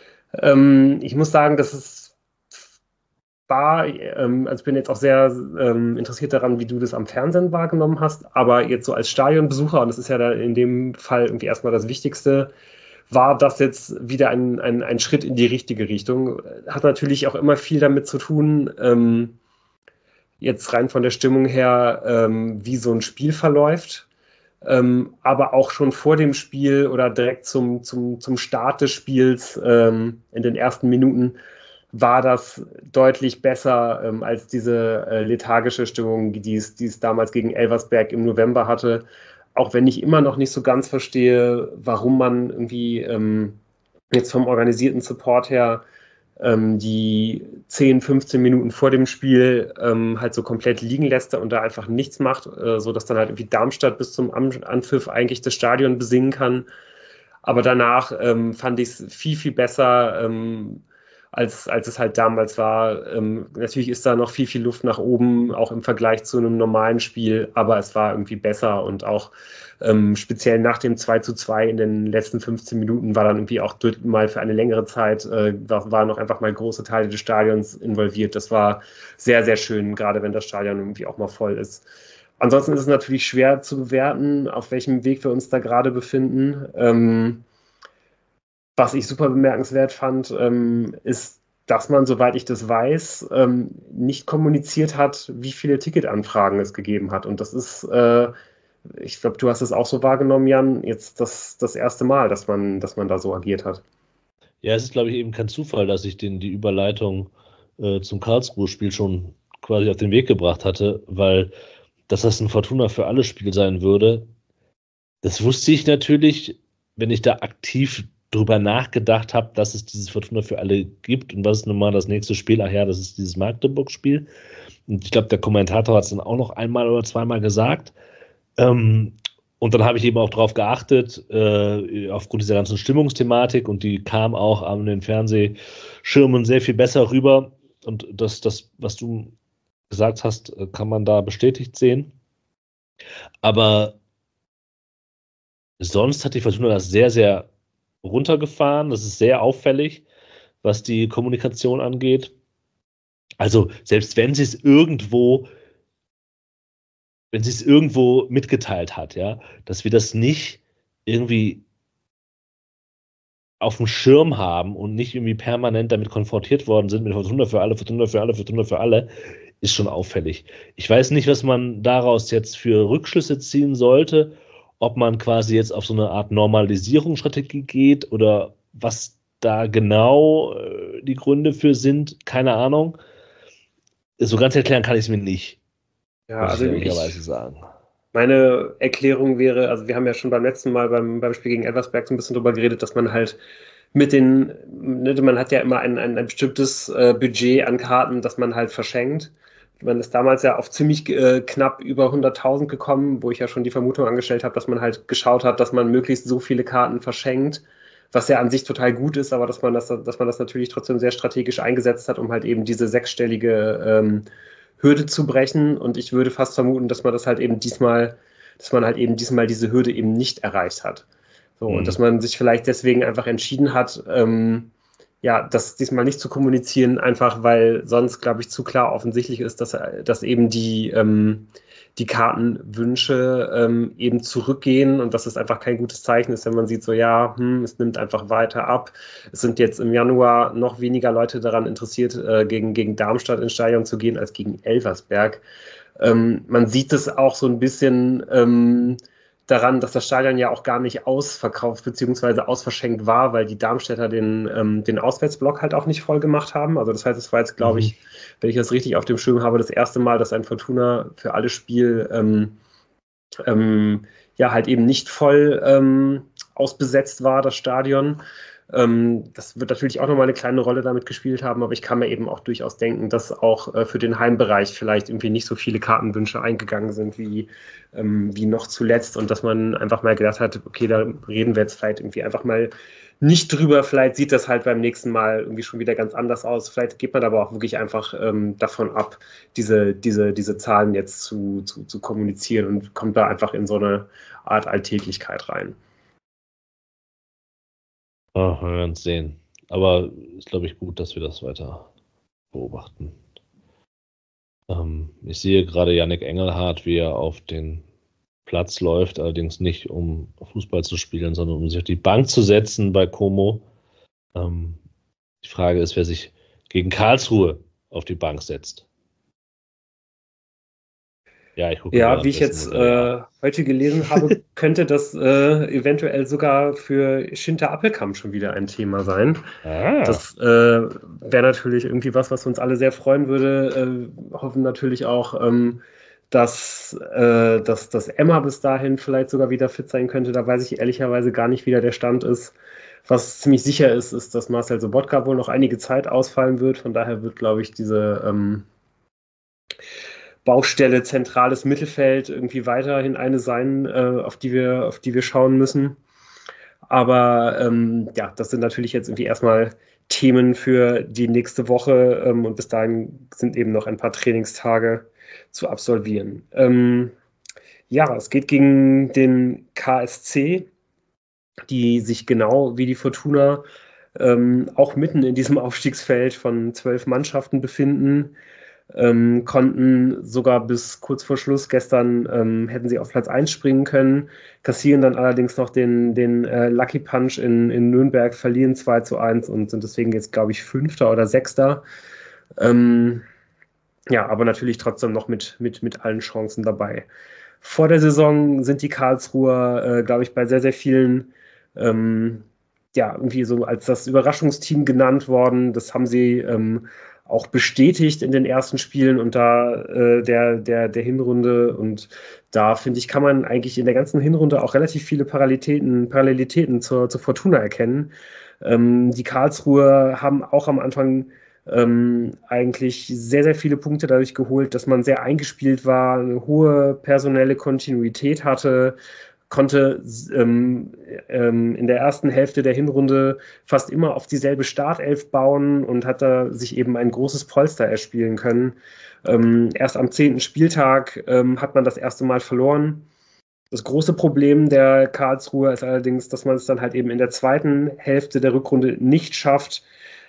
Ich muss sagen, dass es also ich bin jetzt auch sehr interessiert daran, wie du das am Fernsehen wahrgenommen hast, aber jetzt so als Stadionbesucher, und das ist ja da in dem Fall irgendwie erstmal das Wichtigste, war das jetzt wieder ein Schritt in die richtige Richtung. Hat natürlich auch immer viel damit zu tun, jetzt rein von der Stimmung her, wie so ein Spiel verläuft, aber auch schon vor dem Spiel oder direkt zum Start des Spiels in den ersten Minuten war das deutlich besser als diese lethargische Stimmung, die es damals gegen Elversberg im November hatte. Auch wenn ich immer noch nicht so ganz verstehe, warum man irgendwie jetzt vom organisierten Support her die 10, 15 Minuten vor dem Spiel halt so komplett liegen lässt und da einfach nichts macht, sodass dann halt irgendwie Darmstadt bis zum Anpfiff eigentlich das Stadion besingen kann. Aber danach fand ich es viel, viel besser, als es halt damals war. Natürlich ist da noch viel, viel Luft nach oben, auch im Vergleich zu einem normalen Spiel, aber es war irgendwie besser und auch speziell nach dem 2:2 in den letzten 15 Minuten war dann irgendwie auch mal für eine längere Zeit, waren noch einfach mal große Teile des Stadions involviert. Das war sehr, sehr schön, gerade wenn das Stadion irgendwie auch mal voll ist. Ansonsten ist es natürlich schwer zu bewerten, auf welchem Weg wir uns da gerade befinden. Was ich super bemerkenswert fand, ist, dass man, soweit ich das weiß, nicht kommuniziert hat, wie viele Ticketanfragen es gegeben hat. Und das ist, ich glaube, du hast es auch so wahrgenommen, Jan, jetzt das erste Mal, dass man da so agiert hat. Ja, es ist, glaube ich, eben kein Zufall, dass ich die Überleitung zum Karlsruhe-Spiel schon quasi auf den Weg gebracht hatte, weil dass das ein Fortuna für alle Spiel sein würde, das wusste ich natürlich wenn ich da aktiv drüber nachgedacht habe, dass es dieses Fortuna für alle gibt und was ist nun mal das nächste Spiel? Ach ja, das ist dieses Magdeburg-Spiel. Und ich glaube, der Kommentator hat es dann auch noch einmal oder zweimal gesagt. Und dann habe ich eben auch darauf geachtet, aufgrund dieser ganzen Stimmungsthematik, und die kam auch an den Fernsehschirmen sehr viel besser rüber. Und das, was du gesagt hast, kann man da bestätigt sehen. Aber sonst hat die Fortuna das sehr, sehr runtergefahren. Das ist sehr auffällig, was die Kommunikation angeht. Also selbst wenn sie es irgendwo mitgeteilt hat, ja, dass wir das nicht irgendwie auf dem Schirm haben und nicht irgendwie permanent damit konfrontiert worden sind, mit Fortuna für alle, Fortuna für alle, Fortuna für alle, ist schon auffällig. Ich weiß nicht, was man daraus jetzt für Rückschlüsse ziehen sollte, ob man quasi jetzt auf so eine Art Normalisierungsstrategie geht oder was da genau die Gründe für sind, keine Ahnung. So ganz erklären kann ich es mir nicht. Ja, muss also ich ehrlicherweise sagen. Meine Erklärung wäre, also wir haben ja schon beim letzten Mal beim Spiel gegen Elversberg so ein bisschen drüber geredet, dass man halt man hat ja immer ein bestimmtes Budget an Karten, das man halt verschenkt. Man ist damals ja auf ziemlich knapp über 100.000 gekommen, wo ich ja schon die Vermutung angestellt habe, dass man halt geschaut hat, dass man möglichst so viele Karten verschenkt, was ja an sich total gut ist, aber dass man das natürlich trotzdem sehr strategisch eingesetzt hat, um halt eben diese sechsstellige Hürde zu brechen. Und ich würde fast vermuten, dass man halt eben diesmal diese Hürde eben nicht erreicht hat. So, und dass man sich vielleicht deswegen einfach entschieden hat, das diesmal nicht zu kommunizieren, einfach weil sonst, glaube ich, zu klar offensichtlich ist, dass eben die Kartenwünsche eben zurückgehen und dass es einfach kein gutes Zeichen ist, wenn man sieht, so es nimmt einfach weiter ab. Es sind jetzt im Januar noch weniger Leute daran interessiert, gegen Darmstadt ins Stadion zu gehen, als gegen Elversberg. Man sieht es auch so ein bisschen daran, dass das Stadion ja auch gar nicht ausverkauft bzw. ausverschenkt war, weil die Darmstädter den Auswärtsblock halt auch nicht voll gemacht haben. Also das heißt, es war jetzt, glaube ich, wenn ich das richtig auf dem Schirm habe, das erste Mal, dass ein Fortuna für alle Spiel halt eben nicht voll ausbesetzt war, das Stadion. Das wird natürlich auch nochmal eine kleine Rolle damit gespielt haben, aber ich kann mir eben auch durchaus denken, dass auch für den Heimbereich vielleicht irgendwie nicht so viele Kartenwünsche eingegangen sind wie noch zuletzt, und dass man einfach mal gedacht hat, okay, da reden wir jetzt vielleicht irgendwie einfach mal nicht drüber, vielleicht sieht das halt beim nächsten Mal irgendwie schon wieder ganz anders aus, vielleicht geht man aber auch wirklich einfach davon ab, diese Zahlen jetzt zu kommunizieren und kommt da einfach in so eine Art Alltäglichkeit rein. Wir werden es sehen. Aber ist, glaube ich, gut, dass wir das weiter beobachten. Ich sehe gerade Yannick Engelhardt, wie er auf den Platz läuft, allerdings nicht, um Fußball zu spielen, sondern um sich auf die Bank zu setzen bei Como. Die Frage ist, wer sich gegen Karlsruhe auf die Bank setzt. Ja, wie ich jetzt heute gelesen habe, könnte das eventuell sogar für Schinter Appelkamp schon wieder ein Thema sein. Das wäre natürlich irgendwie was uns alle sehr freuen würde. Hoffen natürlich auch, dass Emma bis dahin vielleicht sogar wieder fit sein könnte. Da weiß ich ehrlicherweise gar nicht, wie da der Stand ist. Was ziemlich sicher ist, dass Marcel Sobotka wohl noch einige Zeit ausfallen wird. Von daher wird, glaube ich, diese Baustelle zentrales Mittelfeld irgendwie weiterhin eine sein, auf die wir schauen müssen. Aber das sind natürlich jetzt irgendwie erstmal Themen für die nächste Woche und bis dahin sind eben noch ein paar Trainingstage zu absolvieren. Es geht gegen den KSC, die sich genau wie die Fortuna auch mitten in diesem Aufstiegsfeld von 12 Mannschaften befinden. Konnten sogar bis kurz vor Schluss gestern hätten sie auf Platz 1 springen können, kassieren dann allerdings noch den Lucky Punch in Nürnberg, verlieren 2-1 und sind deswegen jetzt, glaube ich, 5. oder 6. Aber natürlich trotzdem noch mit allen Chancen dabei. Vor der Saison sind die Karlsruher, glaube ich, bei sehr, sehr vielen irgendwie so als das Überraschungsteam genannt worden. Das haben sie auch bestätigt in den ersten Spielen und da der Hinrunde. Und da, finde ich, kann man eigentlich in der ganzen Hinrunde auch relativ viele Parallelitäten zur Fortuna erkennen. Die Karlsruher haben auch am Anfang eigentlich sehr, sehr viele Punkte dadurch geholt, dass man sehr eingespielt war, eine hohe personelle Kontinuität hatte, konnte in der ersten Hälfte der Hinrunde fast immer auf dieselbe Startelf bauen und hat da sich eben ein großes Polster erspielen können. Erst am 10. Spieltag hat man das erste Mal verloren. Das große Problem der Karlsruher ist allerdings, dass man es dann halt eben in der zweiten Hälfte der Rückrunde nicht schafft,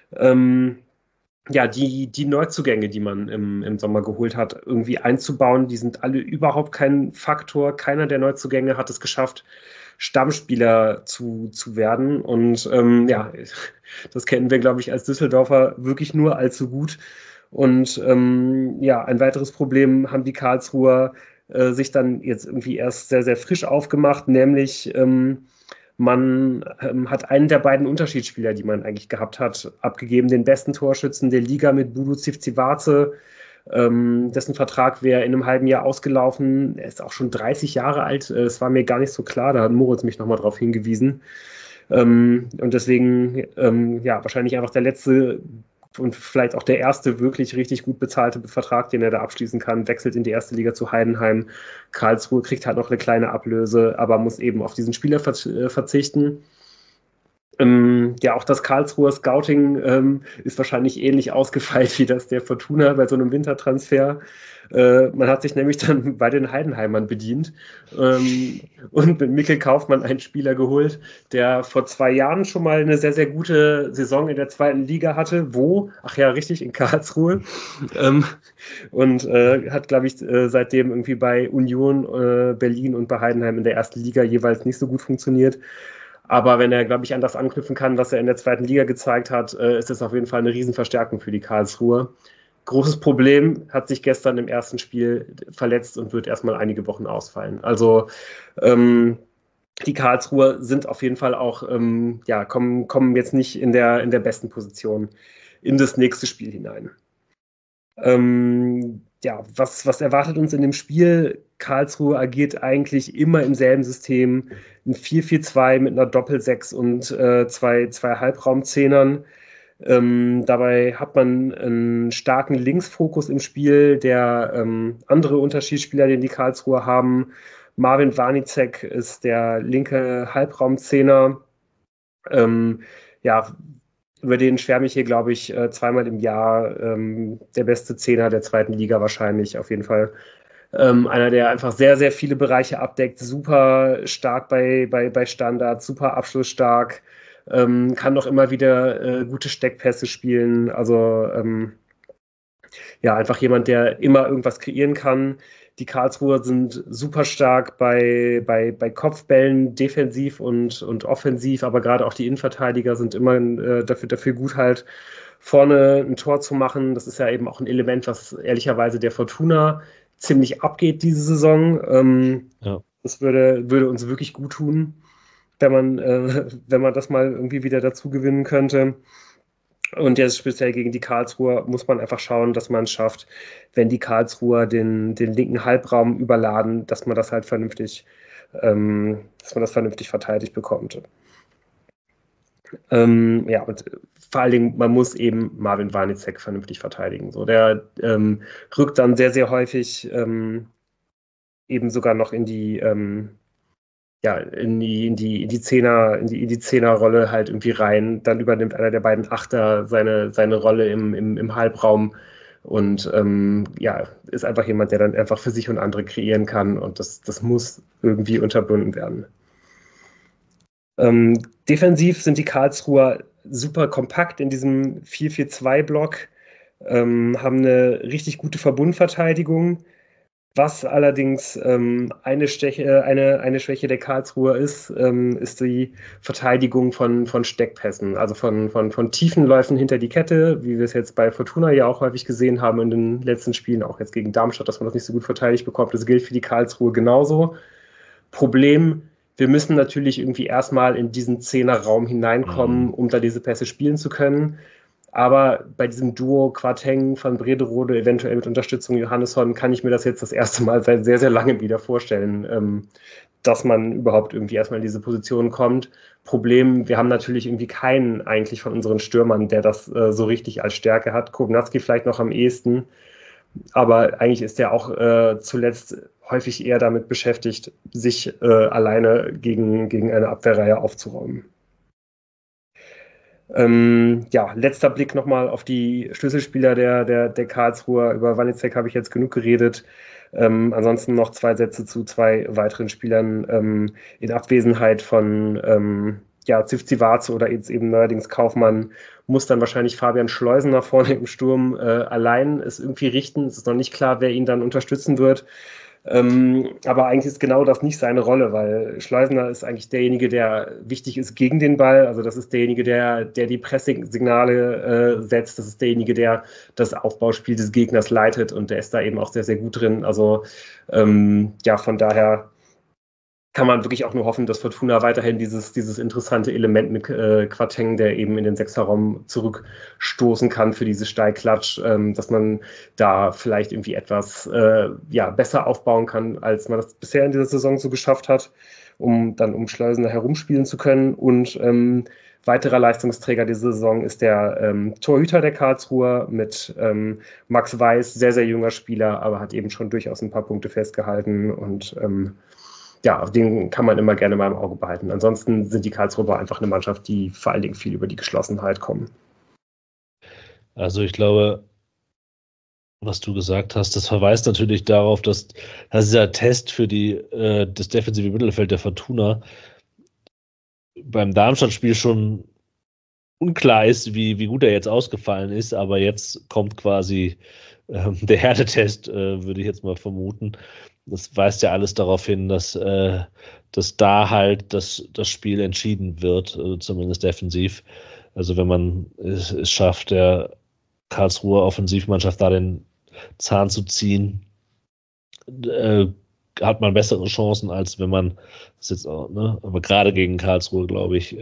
die Neuzugänge, die man im Sommer geholt hat, irgendwie einzubauen, die sind alle überhaupt kein Faktor. Keiner der Neuzugänge hat es geschafft, Stammspieler zu werden. Und das kennen wir, glaube ich, als Düsseldorfer wirklich nur allzu gut. Und ein weiteres Problem haben die Karlsruher sich dann jetzt irgendwie erst sehr, sehr frisch aufgemacht, nämlich man hat einen der beiden Unterschiedsspieler, die man eigentlich gehabt hat, abgegeben, den besten Torschützen der Liga mit Budu Civcivace. Dessen Vertrag wäre in einem halben Jahr ausgelaufen. Er ist auch schon 30 Jahre alt. Es war mir gar nicht so klar, da hat Moritz mich nochmal drauf hingewiesen. Und deswegen, wahrscheinlich einfach der letzte und vielleicht auch der erste wirklich richtig gut bezahlte Vertrag, den er da abschließen kann, wechselt in die erste Liga zu Heidenheim. Karlsruhe kriegt halt noch eine kleine Ablöse, aber muss eben auf diesen Spieler verzichten. Auch das Karlsruher Scouting ist wahrscheinlich ähnlich ausgefeilt wie das der Fortuna bei so einem Wintertransfer. Man hat sich nämlich dann bei den Heidenheimern bedient und mit Mikkel Kaufmann einen Spieler geholt, der vor 2 Jahren schon mal eine sehr, sehr gute Saison in der zweiten Liga hatte. In Karlsruhe. Hat, glaube ich, seitdem irgendwie bei Union Berlin und bei Heidenheim in der ersten Liga jeweils nicht so gut funktioniert. Aber wenn er, glaube ich, an das anknüpfen kann, was er in der zweiten Liga gezeigt hat, ist es auf jeden Fall eine Riesenverstärkung für die Karlsruher. Großes Problem, hat sich gestern im ersten Spiel verletzt und wird erstmal einige Wochen ausfallen. Also die Karlsruher sind auf jeden Fall auch, kommen jetzt nicht in der besten Position in das nächste Spiel hinein. Was erwartet uns in dem Spiel? Karlsruhe agiert eigentlich immer im selben System. Ein 4-4-2 mit einer Doppel-6 und zwei Halbraumzehnern. Dabei hat man einen starken Linksfokus im Spiel. Der andere Unterschiedsspieler, den die Karlsruher haben, Marvin Warnicek, ist der linke Halbraumzehner. Über den schwärme ich hier, glaube ich, 2-mal im Jahr. Der beste Zehner der zweiten Liga wahrscheinlich, auf jeden Fall. Einer, der einfach sehr, sehr viele Bereiche abdeckt, super stark bei Standards, super abschlussstark, kann doch immer wieder gute Steckpässe spielen. Also einfach jemand, der immer irgendwas kreieren kann. Die Karlsruher sind super stark bei Kopfbällen, defensiv und offensiv, aber gerade auch die Innenverteidiger sind immer dafür gut, halt vorne ein Tor zu machen. Das ist ja eben auch ein Element, was ehrlicherweise der Fortuna ziemlich abgeht diese Saison. Das würde uns wirklich gut tun, wenn man das mal irgendwie wieder dazu gewinnen könnte. Und jetzt speziell gegen die Karlsruher muss man einfach schauen, dass man es schafft, wenn die Karlsruher den linken Halbraum überladen, dass man das halt vernünftig verteidigt bekommt. Und vor allen Dingen, man muss eben Marvin Warnicek vernünftig verteidigen. So, der rückt dann sehr, sehr häufig eben sogar noch in die Zehnerrolle halt irgendwie rein. Dann übernimmt einer der beiden Achter seine Rolle im Halbraum und ist einfach jemand, der dann einfach für sich und andere kreieren kann, und das muss irgendwie unterbunden werden. Defensiv sind die Karlsruher super kompakt in diesem 4-4-2-Block, haben eine richtig gute Verbundverteidigung. Was allerdings eine Schwäche der Karlsruher ist die Verteidigung von Steckpässen, also von tiefen Läufen hinter die Kette, wie wir es jetzt bei Fortuna ja auch häufig gesehen haben in den letzten Spielen, auch jetzt gegen Darmstadt, dass man das nicht so gut verteidigt bekommt. Das gilt für die Karlsruhe genauso. Problem: Wir müssen natürlich irgendwie erstmal in diesen Zehnerraum hineinkommen, um da diese Pässe spielen zu können. Aber bei diesem Duo Quateng, Van Brederode, eventuell mit Unterstützung Johannesson, kann ich mir das jetzt das erste Mal seit sehr, sehr langem wieder vorstellen, dass man überhaupt irgendwie erstmal in diese Position kommt. Problem, wir haben natürlich irgendwie keinen eigentlich von unseren Stürmern, der das so richtig als Stärke hat. Kownacki vielleicht noch am ehesten, aber eigentlich ist der auch zuletzt häufig eher damit beschäftigt, sich alleine gegen eine Abwehrreihe aufzuräumen. Letzter Blick nochmal auf die Schlüsselspieler der Karlsruher. Über Wanizek habe ich jetzt genug geredet. Ansonsten noch 2 Sätze zu 2 weiteren Spielern in Abwesenheit von Zivcivace oder jetzt eben neuerdings Kaufmann, muss dann wahrscheinlich Fabian Schleusener vorne im Sturm allein es irgendwie richten. Es ist noch nicht klar, wer ihn dann unterstützen wird. Aber eigentlich ist genau das nicht seine Rolle, weil Schleusener ist eigentlich derjenige, der wichtig ist gegen den Ball. Also das ist derjenige, der die Pressing-Signale setzt. Das ist derjenige, der das Aufbauspiel des Gegners leitet und der ist da eben auch sehr, sehr gut drin. Also von daher kann man wirklich auch nur hoffen, dass Fortuna weiterhin dieses interessante Element mit Quateng, der eben in den Sechserraum zurückstoßen kann für diese Steilklatsch, dass man da vielleicht irgendwie etwas besser aufbauen kann, als man das bisher in dieser Saison so geschafft hat, um Schleusener herumspielen zu können. Und weiterer Leistungsträger dieser Saison ist der Torhüter der Karlsruher mit Max Weiß, sehr, sehr junger Spieler, aber hat eben schon durchaus ein paar Punkte festgehalten und den kann man immer gerne mal im Auge behalten. Ansonsten sind die Karlsruher einfach eine Mannschaft, die vor allen Dingen viel über die Geschlossenheit kommen. Also ich glaube, was du gesagt hast, das verweist natürlich darauf, dass dieser Test für das defensive Mittelfeld der Fortuna beim Darmstadt-Spiel schon unklar ist, wie gut er jetzt ausgefallen ist, aber jetzt kommt quasi der Härtetest, würde ich jetzt mal vermuten. Das weist ja alles darauf hin, dass da halt das Spiel entschieden wird, zumindest defensiv. Also wenn man es schafft, der Karlsruher Offensivmannschaft da den Zahn zu ziehen, hat man bessere Chancen, als wenn man das jetzt auch, ne? Aber gerade gegen Karlsruhe, glaube ich,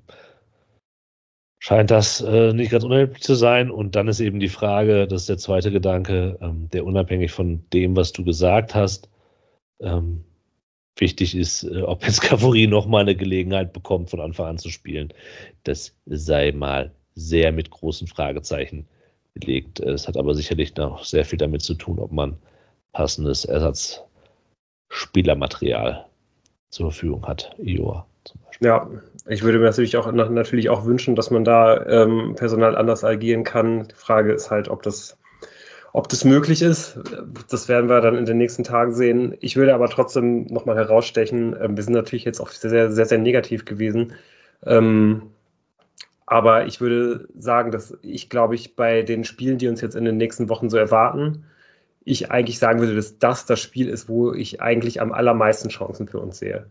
scheint das nicht ganz unerheblich zu sein. Und dann ist eben die Frage, das ist der zweite Gedanke, der unabhängig von dem, was du gesagt hast, wichtig ist, ob jetzt Gavori nochmal eine Gelegenheit bekommt, von Anfang an zu spielen. Das sei mal sehr mit großen Fragezeichen belegt. Es hat aber sicherlich noch sehr viel damit zu tun, ob man passendes Ersatzspielermaterial zur Verfügung hat. Iowa zum Beispiel. Ja, ich würde mir natürlich auch wünschen, dass man da personal anders agieren kann. Die Frage ist halt, ob das möglich ist. Das werden wir dann in den nächsten Tagen sehen. Ich würde aber trotzdem nochmal herausstechen, wir sind natürlich jetzt auch sehr, sehr, sehr negativ gewesen. Aber ich würde sagen, dass glaube ich, bei den Spielen, die uns jetzt in den nächsten Wochen so erwarten, ich eigentlich sagen würde, dass das Spiel ist, wo ich eigentlich am allermeisten Chancen für uns sehe.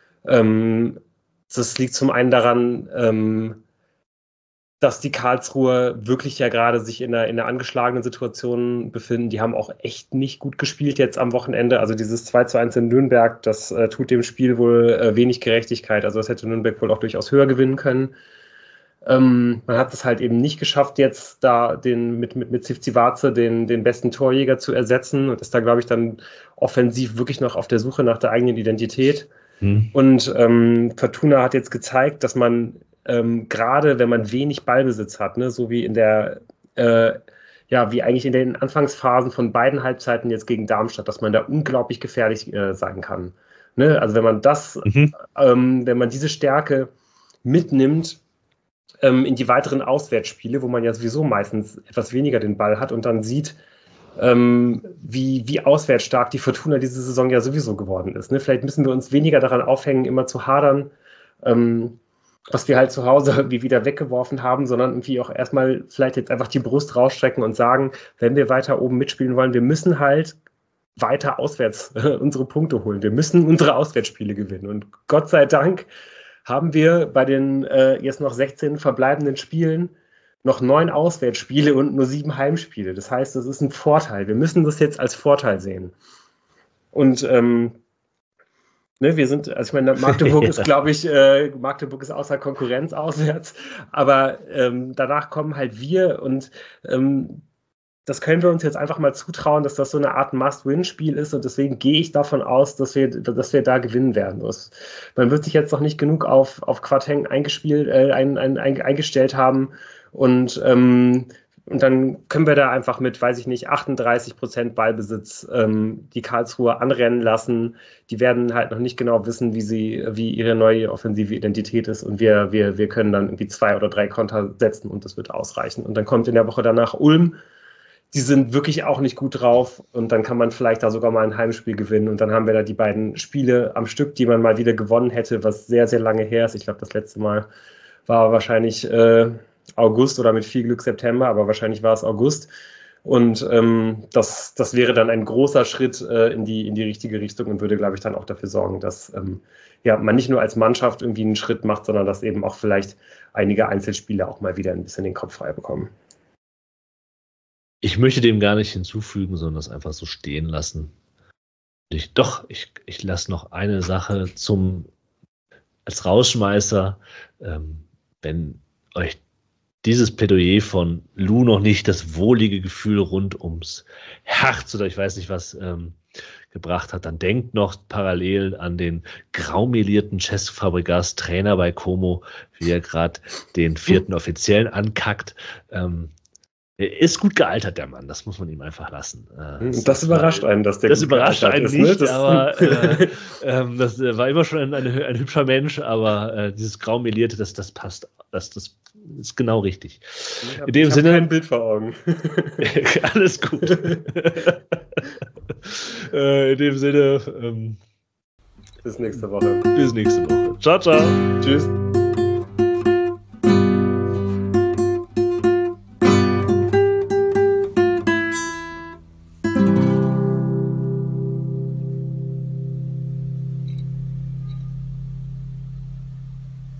Das liegt zum einen daran, dass die Karlsruher wirklich ja gerade sich in einer angeschlagenen Situation befinden. Die haben auch echt nicht gut gespielt jetzt am Wochenende. Also dieses 2:1 in Nürnberg, das tut dem Spiel wohl wenig Gerechtigkeit. Also das hätte Nürnberg wohl auch durchaus höher gewinnen können. Man hat es halt eben nicht geschafft, jetzt da mit Civcivace den besten Torjäger zu ersetzen und ist da, glaube ich, dann offensiv wirklich noch auf der Suche nach der eigenen Identität. Und Fortuna hat jetzt gezeigt, dass man gerade wenn man wenig Ballbesitz hat, ne, so wie wie eigentlich in den Anfangsphasen von beiden Halbzeiten jetzt gegen Darmstadt, dass man da unglaublich gefährlich sein kann. Ne? Also wenn man wenn man diese Stärke mitnimmt in die weiteren Auswärtsspiele, wo man ja sowieso meistens etwas weniger den Ball hat und dann sieht, wie auswärtsstark die Fortuna diese Saison ja sowieso geworden ist. Ne? Vielleicht müssen wir uns weniger daran aufhängen, immer zu hadern, was wir halt zu Hause irgendwie wieder weggeworfen haben, sondern irgendwie auch erstmal vielleicht jetzt einfach die Brust rausstrecken und sagen, wenn wir weiter oben mitspielen wollen, wir müssen halt weiter auswärts unsere Punkte holen. Wir müssen unsere Auswärtsspiele gewinnen. Und Gott sei Dank haben wir bei den jetzt noch 16 verbleibenden Spielen noch 9 Auswärtsspiele und nur 7 Heimspiele. Das heißt, das ist ein Vorteil. Wir müssen das jetzt als Vorteil sehen. Und Ne, wir sind, also ich meine, Magdeburg ist, glaube ich, Magdeburg ist außer Konkurrenz auswärts, aber danach kommen halt wir und das können wir uns jetzt einfach mal zutrauen, dass das so eine Art Must-Win-Spiel ist und deswegen gehe ich davon aus, dass wir da gewinnen werden. Man wird sich jetzt noch nicht genug auf Quateng eingestellt haben und dann können wir da einfach mit, weiß ich nicht, 38% Ballbesitz die Karlsruher anrennen lassen. Die werden halt noch nicht genau wissen, wie ihre neue offensive Identität ist und wir können dann irgendwie 2 oder 3 Konter setzen und das wird ausreichen. Und dann kommt in der Woche danach Ulm. Die sind wirklich auch nicht gut drauf und dann kann man vielleicht da sogar mal ein Heimspiel gewinnen und dann haben wir da die beiden Spiele am Stück, die man mal wieder gewonnen hätte, was sehr, sehr lange her ist. Ich glaube, das letzte Mal war wahrscheinlich August oder mit viel Glück September, aber wahrscheinlich war es August und das wäre dann ein großer Schritt in die richtige Richtung und würde, glaube ich, dann auch dafür sorgen, dass man nicht nur als Mannschaft irgendwie einen Schritt macht, sondern dass eben auch vielleicht einige Einzelspieler auch mal wieder ein bisschen den Kopf frei bekommen. Ich möchte dem gar nicht hinzufügen, sondern das einfach so stehen lassen. Ich lasse noch eine Sache als Rausschmeißer, wenn euch dieses Plädoyer von Lou noch nicht das wohlige Gefühl rund ums Herz oder ich weiß nicht was gebracht hat, dann denkt noch parallel an den graumelierten Cesc Fabregas, Trainer bei Como, wie er gerade den 4. Offiziellen ankackt. Er ist gut gealtert, der Mann. Das muss man ihm einfach lassen. Das überrascht einen, dass der das gut überrascht einen ist, nicht, ne? Aber das war immer schon ein hübscher Mensch, aber dieses Graumelierte, das passt. Das ist genau richtig. In dem Sinne. Kein Bild vor Augen. Alles gut. In dem Sinne. Bis nächste Woche. Ciao, ciao. Tschüss.